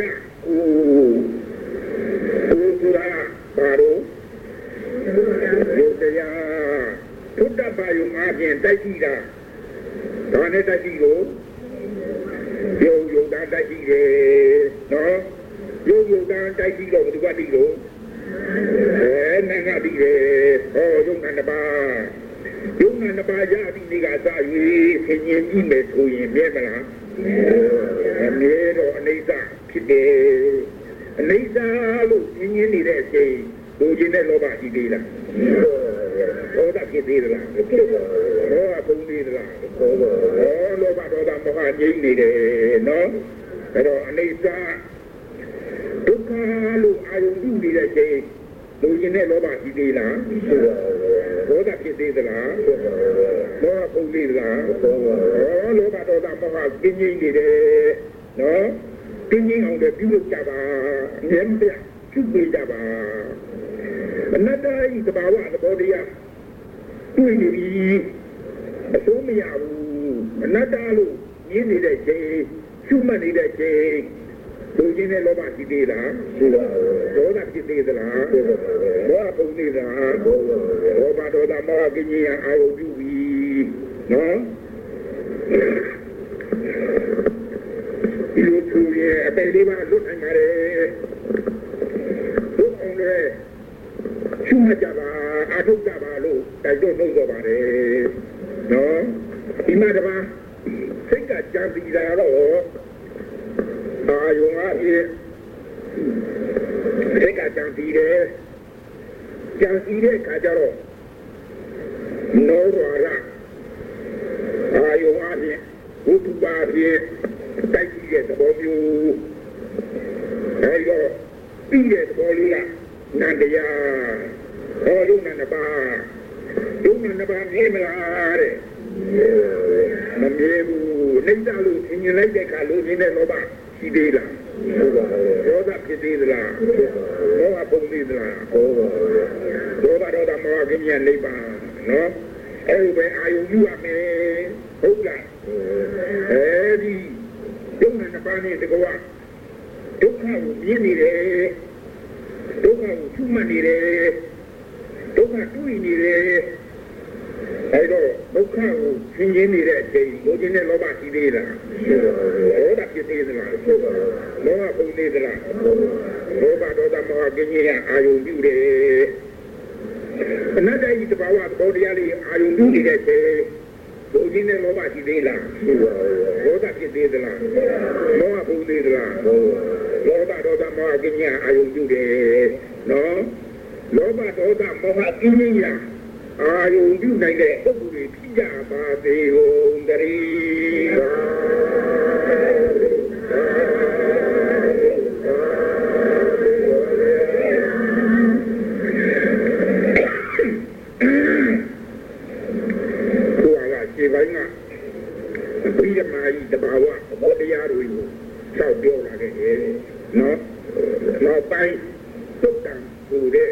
ကိုဆိုတာဘာလို့ယုတ်တရားသုတ္တပါယုံအပြင်တိုက်ကြည့်တာဒါနဲ့တိုက်ကြည့်လို့ယုတ်တာတိုက်ကြည့်တယ်နော်ယုတ်တာတိုက်ကြည့်တော့ဘယ်သူကတည်လို့နာငါတည်တယ်ဟောယုတ်နာနှစ်ပါးယုတ်နာနှစ်ပါးရသည်နေကသာ၍ဆင်ញင်ကြည့်မယ်ဆိုရင်မြဲမလားမြဲတော့အနိစ္စဖြစ်တယ်အနိစ္စလို့ဆင်ញင်နေတဲ့အချိန်လူချင်းတဲ့လောဘရှိသေးလားဒေါသဖြစ်သေးလားဒေါသကုန်သေးလားလောဘဒေါသမောဟငြိမ့်နေတယ်နော်အဲ့တော့အနိစ္စဒုက္ခက္ခလို့အာရုံပြုနေတဲ့ချိန်လူကျင်တဲ့လောဘရှိသေးလားဒေါသဖြစ်သေးသလားဒေါသပုံသေးသလားလောဘဒေါသမောဟကင်းကြီးနေတယ်နော်ကင်းကြီးအောင်လည်းပြုလုပ်ကြပါဉာဏ်ပြပြုပေးကြပါအနတ္တဤသဘာဝသဘောတရားတွေ့နေပြီအစိုးမရဘူးအနတ္တလို့ရင်းနေတဲ့ချိန်ရှုမှတ်နေတဲ့ချိန်လူချင်းတဲ့လောဘရှိသေးလားရှိပါဘူးဒေါသဖြစ်သေးသလားဒေါသပုံသေးလားဒေါသဒေါသမောဟကင်းကြီးအာရုံပြုပြီနော်ဒီလိုသူရဲ့အပေလေးပါလွတ်နိုင်ပါလေဘုအောင်လေရှုမှတ်ကြပါအထုတ်ကြပါလို့တိုက်တွန်းလို့ဆိုပါတယ်နော်ဒီမှာတပါစိတ်ကကြံပြီးလာတော့အာယုံအားဖြင့်စိတ်ကကြံပြီးတယ်ကြံပြီးတဲ့ခါကျတော့နောရလာအာယုံအားဖြင့်ဝိတုပါဖြင့်တိုက်ကြည့်တဲ့သဘောမျိုးအဲဒီတော့ပြီးတဲ့သဘောလေးကနန္တရားဟောရုံနဲ့ပါရုံနဲ့ပါမြင်မလားတဲ့မမြင်ဘူးနှိမ့်တာလို့သင်ញလိုက်တဲ့ခါလို့ရင်းတဲ့လောဘရှိသေးလားဒေါသဖြစ်သေးသလားမောဟပုံသေးသလားဒေါသမောဟကင်းမြန်နေပါနော်အဲ့ဘယ်အာယုယူရမယ်ဟုတ်လားအဲဒီရုံနဲ့ပါနဲ့တကွာဒုက္ခကိုမြင်နေတယ်ဒုက္ခကိုချူမှတ်နေတယ်ဒုက္ခတွေ့နေတယ်အဲတော့ဒုက္ခကိုသင်ခြင်းနေတဲ့အချိန်လူချင်းတဲ့လောဘရှိသေးလားဒေါသဖြစ်သေးသလားလောဘပုံသေးသလားလောဘဒေါသမောဟကင်းကြီးအာယုံပြုတယ်အနတ္တဤတဘာဝသဘောတရားလေးအာယုံပြုနေတဲ့အချိန်လူချင်းတဲ့လောဘရှိသေးလားဒေါသဖြစ်သေးသလားလောဘပုံသေးသလားလောဘဒေါသမောဟကင်းကြီးအာယုံပြုတယ်နော်လောဘဒေါသမောဟကင်းကြီးအာယုံပြုနိုင်တဲ့ပုဂ္ဂိုလ်တွေဖြစ်ကြပါသေးကုန်တည်းဒီပိုင်းကပြီးရမာကြီးတဘာဝဘောတရားတွေကိုစောက်ပြောလာခဲ့တယ်နော်နောက်ပိုင်းသုတ်တံဆိုတဲ့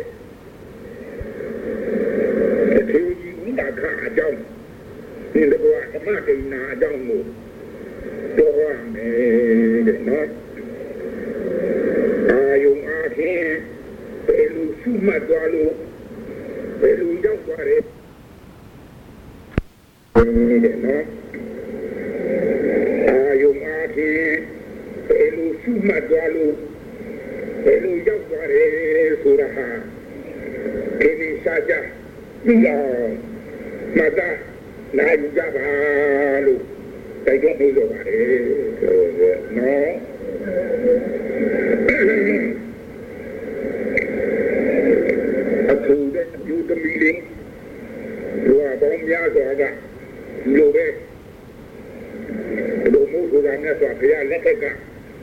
ထေကြီးဝိတာခအကြောင်းဒီလိုကဓမ္မဒိနာအကြောင်းကိုပြောရမယ်တဲ့နော်အာယုံအားဖြင့်ဘယ်လိုရှုမှတ်သွားလို့ဘယ်လိုရောက်သွားတယ်တဲ့နော်အာယုံအားဖြင့်ဘယ်လိုရှုမှတ်သွားလို့ဘယ်လိုရောက်သွားတယ်ဆိုတာဟာဒီနေ့စာကြပြီးတော့မသာနိုင်ကြပါလို့တိုက်တွန်းလို့ဆိုပါတယ်နော်အခုတဲ့အပြုသမီးလေးတို့ကပေါင်းများစွာကဒီလိုပဲဘုမို့ဆိုတာနဲ့ဆိုဘုရားလက်ထက်က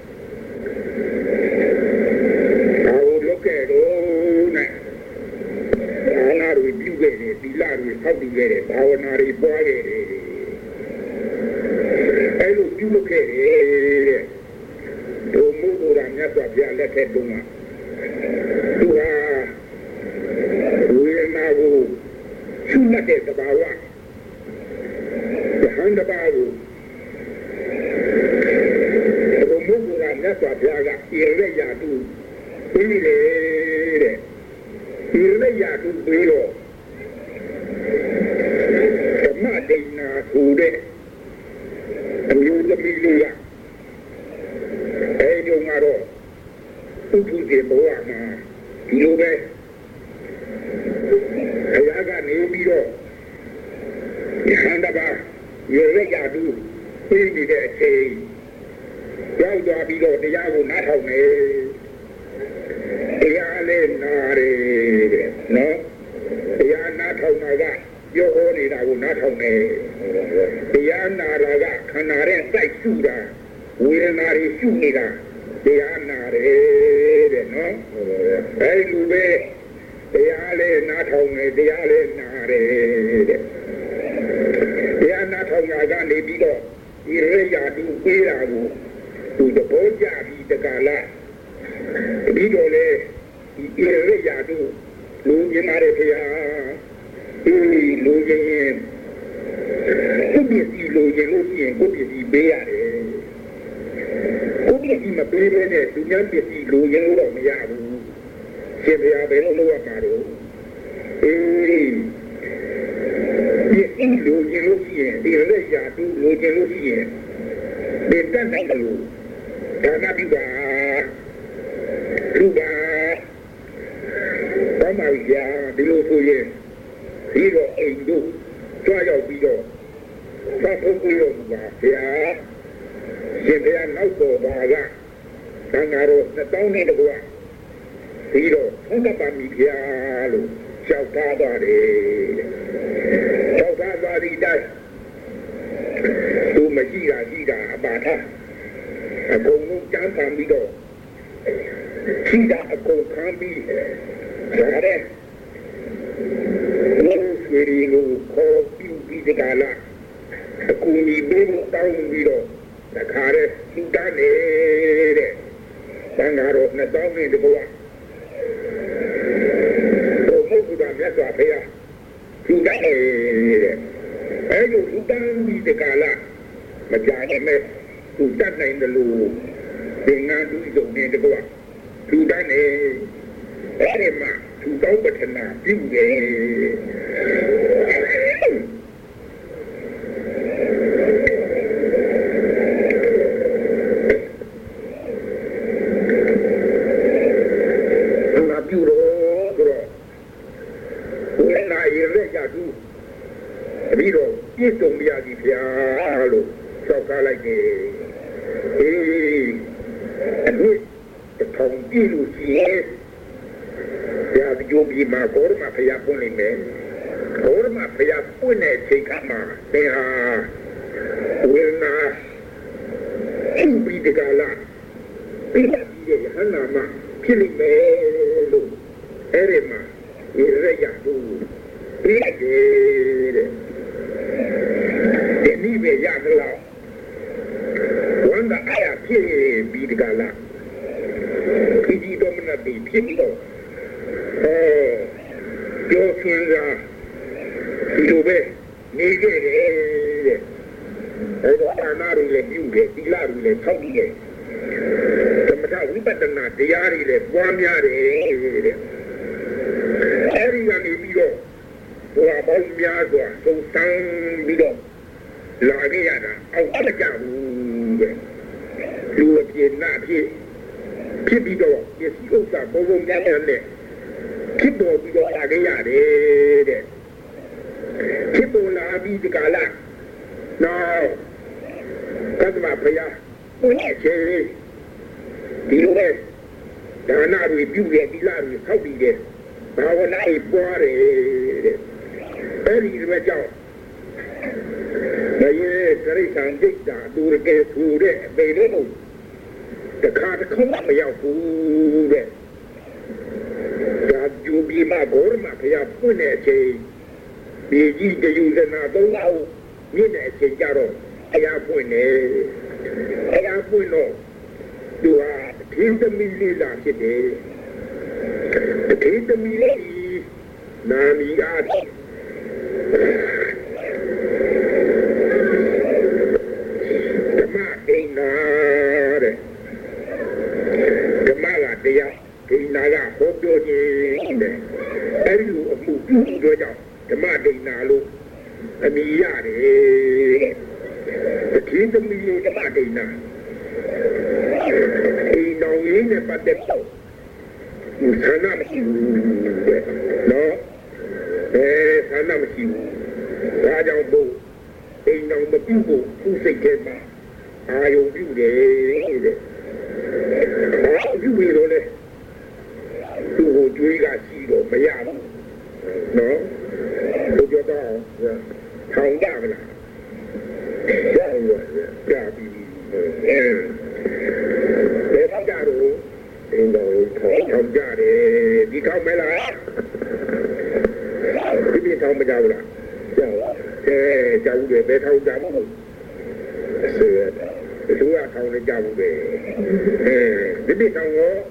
အာဟုလုပ်ခဲ့တော့နဲ့ဘာနာတွေပြုခဲ့တယ်သီလတွေဖောက်တည်ခဲ့တယ်ဘာဝနာတွေပွားခဲ့တယ်အဲ့လိုပြုလုပ်ခဲ့တယ်တဲ့ဘုမို့ဆိုတာနဲ့ဆိုဘုရားလက်ထက်တုန်းကသူဟာဝေဒနာကိုရှုမှတ်တဲ့သဘာဝဟန်တပါကိုဘုံမူကမြတ်စွာဘုရားကဣရိယာတုပြီးလေတဲ့ဣရိယာတုပြီးတော့ဓမ္မဒိနာဆိုတဲ့အမျိုးသမီးလေးကအဲဒီကတော့ဥပ္ပုဇေဘဝမှာဒီလိုပဲဘုရားကနေပြီးတော့ဟန်တပါရရတူပြီးနေတဲ့အချိန်ရောက်သွားပြီးတော့တရားကိုနားထောင်နေတရားလေးနားရဲတဲ့နော်တရားနားထောင်တာကပြောဟောနေတာကိုနားထောင်နေတရားနာတာကခန္ဓာရဲ့စိုက်ရှုတာဝေဒနာတွေရှုနေတာတရားနာရဲတဲ့နော်အဲဒီလူပဲတရားလေးနားထောင်နေတရားလေးနားတယ်တဲ့တရားနားထောင်တာကနေပြီးတော့ဒီရေရာတူပေးတာကိုသူသဘောကျပြီးတကလားပြီးတော့လေဒီရေရာတူလူမြင်ပါတယ်ခင်ဗျာဒီလူချင်းကိုပြည့်စည်လူချင်းလို့ရှိရင်ကိုပြည့်စည်ပေးရတယ်ကိုပြည့်စည်မပေးဘဲနဲ့သူများပြည့်စည်လူချင်းလို့တော့မရဘူးရှင်ဘုရားဘယ်လိုလုပ်ရမှာတော့ပြည့်စည်လူချင်းလို့ရှိရင်ဒီရေရာတူလူချင်းလို့ရှိရင်ဒီတတ်နိုင်တယ်လို့ဒါနပြုပါလူပါဘာမှမရဒီလိုဆိုရင်ဒီတော့အိမ်တို့ကြွားရောက်ပြီးတော့သာဖို့ကိုရပါဘုရားရှင်ဘုရားနောက်တော်ပါကသံဃာတော်2000နဲ့တကွာဒီတော့ဘုရားပါမိဘုရားလို့ကြောက်ထားပါတယ်ကြောက်ထားပါဒီတိုင်းသူမရှိတာရှိတာအပါထအကုန်လုံးကြမ်းပန်ပြီးတော့ရှိတာအကုန်ခံပြီးဒါတဲ့လူဆွေရီကိုခေါ်ပြီးဒီကလာအကူအညီပေးဖို့တောင်းပြီးတော့တခါတဲ့သူတန်းနေတဲ့သံဃာတော်2000နဲ့တကွာဘုရားမြတ်စွာဘုရားသူတန်းနေတဲ့အဲလိုသူတန်းပြီးဒီကလာမကြမ်းနဲ့သူတတ်နိုင်တယ်လို့သင်္ကန်းသူစုံနေတကွာသူတန်းနေအဲ့ဒီမှာသူတောင်းပထနာပြုတယ်နာပြုတော့ဘယ်လာရတဲ့ကြသူပြီးတော့ပြည့်စုံပြစီဗျာလို့စောက်ကားလိုက်တယ်အဲ့ဒီထောင်ကြည့်လို့ရှိရင်ရာဒီယိုဘီမှာဘောရမဖျားပွင့်နေမယ်ဘောရမဖျားပွင့်တဲ့အချိန်ကမှသင်ဟာဝေနာပြီးတကလာပြီးတဲ့ဟနာမှာဖြစ်လိမ့်မယ်လို့အဲ့ဒီမှာဒီရရတူပြီးတယ်တဲ့ဒီပဲရသလားဝန်တာအရာဖြစ်ပြီးတကလာဒီတော့မနာပြီးဖြစ်တော့ပြောဆွေးတာဒီလိုပဲနေခဲ့တယ်တဲ့အဲတော့အာနာရီလည်းပြုတယ်သီလရီလည်းဆောက်ပြီးတယ်သမထဝိပဿနာတရားတွေလည်းပွားများတယ်တဲ့အဲဒီကနေပြီးတော့ဘုရားပေါင်းများစွာသုံးဆန်းပြီးတော့လာခဲ့ရတာအောက်အကြဘူးတဲ့လူအပြည့်နာဖြစ်ပြီးတော့ပစ္စည်းဥစ္စာပုံပုံများများနဲ့ဖြစ်ပေါ်ပြီးတော့လာခဲ့ရတယ်တဲ့ဖြစ်ပေါ်လာပြီးဒီကလာနော်ကတ္တမဖယားဘုရားချေဒီလိုပဲဒါနာတွေပြုတယ်ဒီလာတွေဆောက်ပြီးတယ်ဘာဝနာတွေပွားတယ်တဲ့အဲဒီလိုကြောင့်ဘယ်ရဲ့တရိစ္ဆာန်ဒိတ်တာသူရကဲထူတဲ့အပေလေးတို့တခါတခါမရောက်ဘူးတဲ့ဒါကျူပြီးမှဘောရမဖျားပွင့်တဲ့အချိန်ဒီကြီးတယူဇနာသုံးလောက်မြင့်တဲ့အချိန်ကြတော့ဖျားပွင့်နေဖျားပွင့်တော့သူဟာခင်းသမီးလေးလာဖြစ်တယ်ခင်းသမီးလေးနာမည်အားဓမ္မအိနာတဲ့ဓမ္မကတရားဒိနာကဟောပြောခြင်းတဲ့အဲဒီလိုအမှုပြုလို့ကြောင့်ဓမ္မဒိနာလို့အမည်ရတယ်တဲ့ခင်းသမီးလေးဓမ္မဒိနာအိနောင်ရင်းနဲ့ပတ်သက်တော့ဆန္ဒမရှိဘူးတဲ့နော်ဆန္ဒမရှိဘူးဒါကြောင့်ဘုအိမ်တော်မပြုဖို့သူ့စိတ်ထဲမှာအာယုံပြုတယ်တဲ့ပြုပြီးတော့လေသူ့ကိုကြွေးကရှိတော့မရဘူးနော်ဘုရားတော်ထောင်ကြမလားကြားရပြီဘယ်ထောင်ကြတော့ထောင်ကြတယ်ဒီထောင်မဲလားဒီထောင်မကြောက်လားကြောက်ကြောက်တယ်ဘယ်ထောင်ကြမလို့သူကထောင်နေကြဘူးပဲဒီထောင်ကို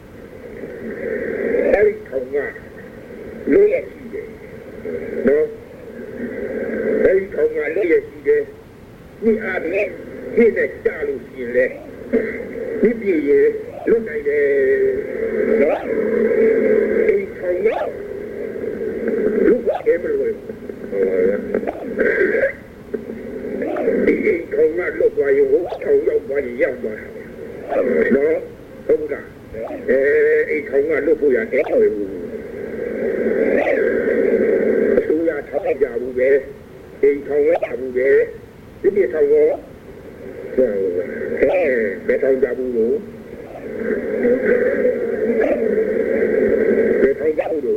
အဲဒီထောင်ကလို့ရရှိတယ်နော်အဲဒီထောင်ကလို့ရရှိတယ်ဒီအားဖြင့်ဒီနဲ့ကြားလို့ရှိရင်လေဒီပြည်ရလွတ်နိုင်တယ်နော်ဒီထောင်ကလူကဘယ်လိုလဲဒီထောင်ကလွတ်သွားရင်ဟိုထောင်ရောက်သွားရင်ရောက်သွားနော်ဟုတ်လားအဲ့ထောင်ကလွတ်ဖို့ရတယ်ဟုတ်ဘူးသူရထောက်ကြဘူးပဲဒီထောင်ကဘူးပဲဒီထောင်ကဘယ်ထောင်ကြဘူးလို့ဘယ်ထောင်ကြဘူးလို့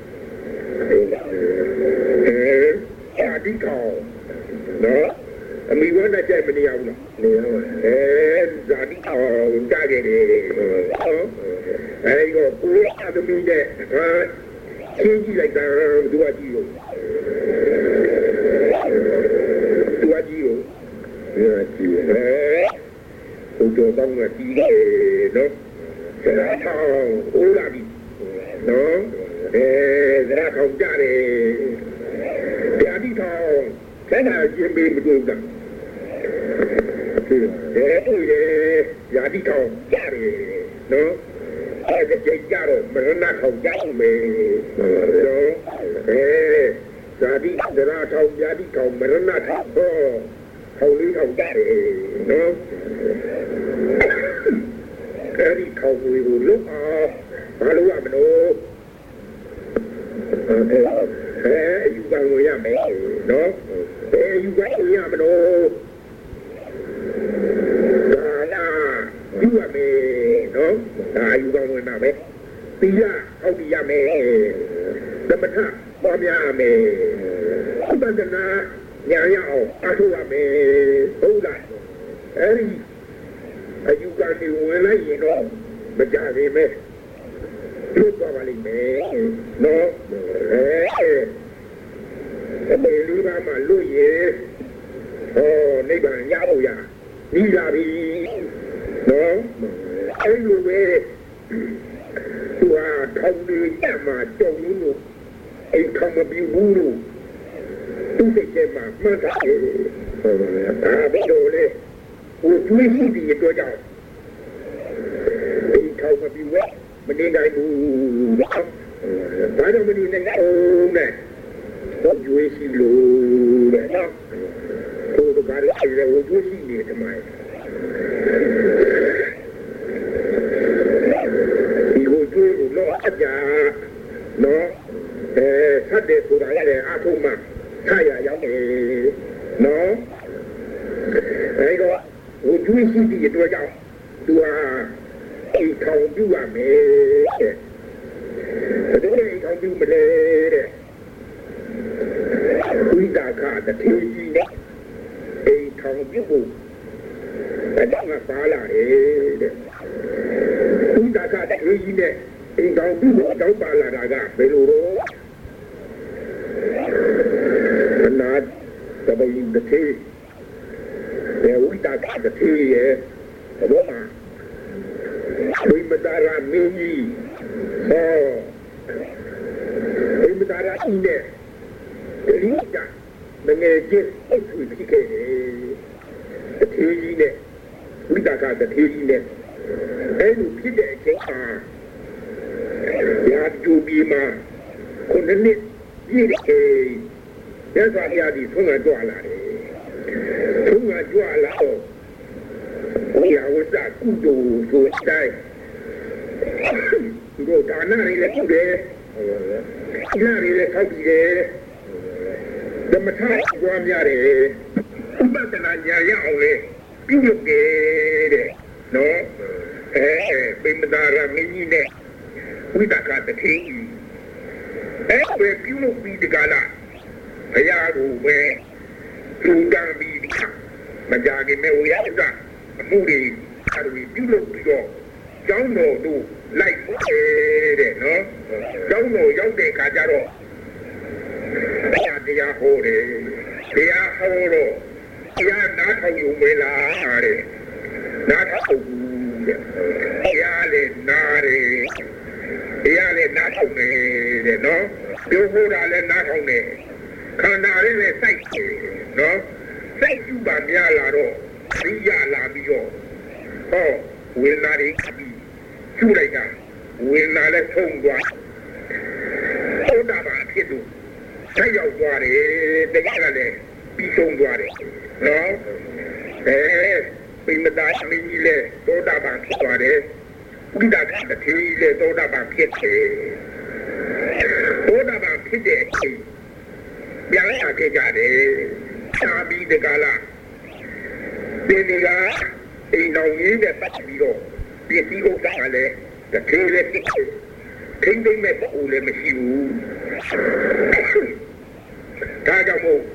အာဒီကောင်နော်အမိဝမ်းနဲ့ကြိုက်မနေအောင်လားနေအောင်ဇာတိကောင်ကြခဲ့တယ်အဲဒီကိုကိုရသမီးတဲ့ချင်းကြည့်လိုက်တာသူကကြည့်လို့သူကကြည့်လို့ကြည့်ဘုရားကောင်းကကြည့်တယ်နော်ဇာထောင်ဦးလာပြီနော်ဇာထောင်ကြတယ်ဇာတိကောင်ဆန္ဒကျင်းပေးမတွေ့ဘူးရာဒီကောင်ကြတယ်နော်အဲ့ဒါကြိတ်ကြတော့မရဏခေါင်ကြမယ်နော်ရာဒီဒရာထောင်ရာဒီကောင်မရဏထောင်ခေါင်လေးထောင်ကြတယ်နော်အဲ့ဒီခေါင်လေးကိုလွတ်အောင်ဘာလို့ရမလို့ယူကံဝင်ရမယ်နော်ယူကံဝင်ရမလို့ယူရမယ်နော်ဒါယူကောင်းဝင်ပါပဲသီလဟောက်ရမယ်သမထပေါ်များမယ်ဥပဒနာညာရအောင်အထောက်ရမယ်ဟုတ်လားအဲ့ဒီအယူကံတွေဝင်လိုက်ရင်တော့မကြသေးမဲ့လွတ်သွားပါလိမ့်မယ်နော်အဲ့ဒီလူကမှလွတ်ရင်နိဗ္ဗာန်ရဖို့ရဤလာပြီနော်အဲ့လိုပဲသူဟာထောင်တွေညမှာကြောက်လို့အိမ်ခံမပြီးဘူးလို့သူစိတ်ထဲမှာမှတ်ထားတယ်ဟုတ်ပါရဲ့ဒါပဲလို့လေဟိုကျွေးရှိပြီးတော့ကြောက်အိမ်ခံမပြီးဝဲမနေနိုင်ဘူးဘာလို့မနေနိုင်အောင်လဲတော့ကျွေးရှိလို့တဲ့နော်ဟိုကလည်းအဲ့ဒါကိုကျွေးရှိနေတယ်မိုင်းကျွေးလို့အကြနော်ဆက်တဲ့ဆိုတာလည်းအထုံးမှထားရရောက်တယ်နော်အဲတော့ဟိုကျွေးရှိတဲ့အတွက်ကြောင့်သူဟာအိမ်ထောင်ပြုရမယ်တဲ့ဒါလည်းအိမ်ထောင်ပြုမလဲတဲ့ဝိဒါကတတိကြီးနဲ့အိမ်ထောင်ပြုဖို့အဲ့ဒါကပါလာတယ်တဲ့ဥဒကတည်းကြီးနဲ့အိမ်ကောင်ပြီးတော့တောက်ပါလာတာကဘယ်လိုတော့နာတပည့်တစ်သေးဥဒကတည်းရဲ့တော့မှာဝိမတာရမင်းကြီးဝိမတာရအင်းနဲ့ဒီကမငယ်ချင်းအထူးဖြစ်ခဲ့တယ်တည်းကြီးနဲ့ဝိဒကတည်းကြီးနဲ့အဲ့လိုဖြစ်တဲ့အချိန်မှာရာကျူပြီးမှခုနှစ်ပြည့်တယ်ရသော်ရာဒီဆုံးကကြွလာတယ်ဆုံးကကြွလာတော့ဝိယဝစကုသိုလ်ဆိုတိုင်းသူတို့ဒါနတွေလည်းပြုတယ်နာတွေလည်းထောက်ပြီးတယ်ဓမ္မထကြွားများတယ်ဥပဒနာညာရအောင်လေပြုလုပ်တယ်တဲ့နော်ပိမဒါရမင်းကြီးနဲ့ဝိဒကတတိအဲ့ဘယ်ပြုလို့ပြီးတကလားဘုရားကိုပဲလူကံပြီးမကြခင်မဲ့ဝိရကအမှုတွေအဲ့ဒီပြုလို့ပြီးတော့ကျောင်းတော်တို့လိုက်တဲ့နော်ကျောင်းတော်ရောက်တဲ့ခါကျတော့တရားဟောတယ်တရားဟောတော့တရားနားထောင်ယူမလားတဲ့နားထောင်ဘူးတဲ့တရားလည်းနားတယ်တရားလည်းနားထောင်တယ်တဲ့နော်ပြောဟောတာလည်းနားထောင်တယ်ခန္ဓာလေးလည်းစိုက်တယ်နော်စိုက်ယူပါများလာတော့သိရလာပြီးတော့ဟောဝေဒနာတွေပြီးကျူလိုက်တာဝေဒနာလည်းထုံသွားဟုတ်တာပါဖြစ်လို့ဆက်ရောက်သွားတယ်တရားကလည်းပြီးဆုံးသွားတယ်နော်ပိမတာမင်းကြီးလည်းသောတာပန်ဖြစ်သွားတယ်ဥဒ္ဒကတတိလည်းသောတာပန်ဖြစ်တယ်သောတာပန်ဖြစ်တဲ့အချိန်ပြန်လာခဲ့ကြတယ်သာပြီးတကလားဒီနေ့ကအိမ်တော်ကြီးနဲ့ပတ်ပြီးတော့ပြည့်စည်ဥဒ္ဒကလည်းတတိလည်းဖြစ်တယ်ခိမ့်သိမ့်မဲ့ပုံလည်းမရှိဘူးဒါကြောင့်မို့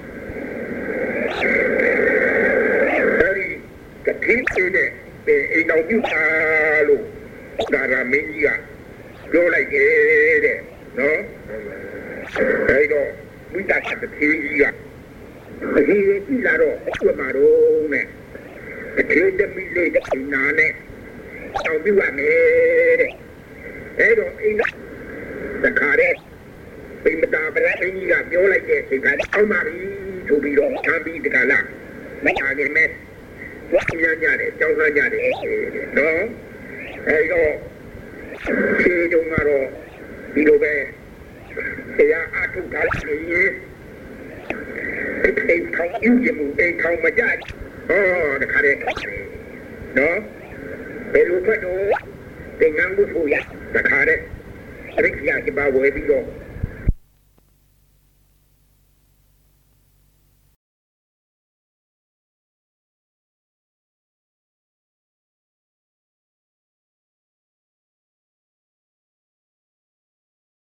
အဲဒီကတိစေတဲ့အိမ်တော်ပြုတာလို့ဒါရမင်းကြီးကပြောလိုက်တဲ့နော်အဲဒီတော့ဝိတ္တကတတိကြီးကအကြီးကြီးလာတော့အွတ်မှာတော့နဲ့တတိတမိလေးတဲ့နာနဲ့တော်ပြုရမယ်တဲ့အဲတော့အိမ်ကတခါတဲ့ပိမတာပရမင်းကြီးကပြောလိုက်တဲ့စိတ်ကအောက်မှာပြီးဆိုပြီးတော့ခံပြီးတကလားမထားနေမဲ့ဝတ်ညံ့ကြတယ်ကြောက်ကြကြတယ်နော်အဲတော့ခြေတုံးကတော့ဒီလိုပဲတရားအထုထားလို့ရင်အိမ်ခေါင်းယူရမှုအိမ်ခေါင်းမကြဟောတခါတဲ့နော်ဘယ်လိုထွက်တော့သင်္ကန်းမှုဖို့ရတခါတဲ့အရိက္ခာจิตပါဝယ်ပြီးတော့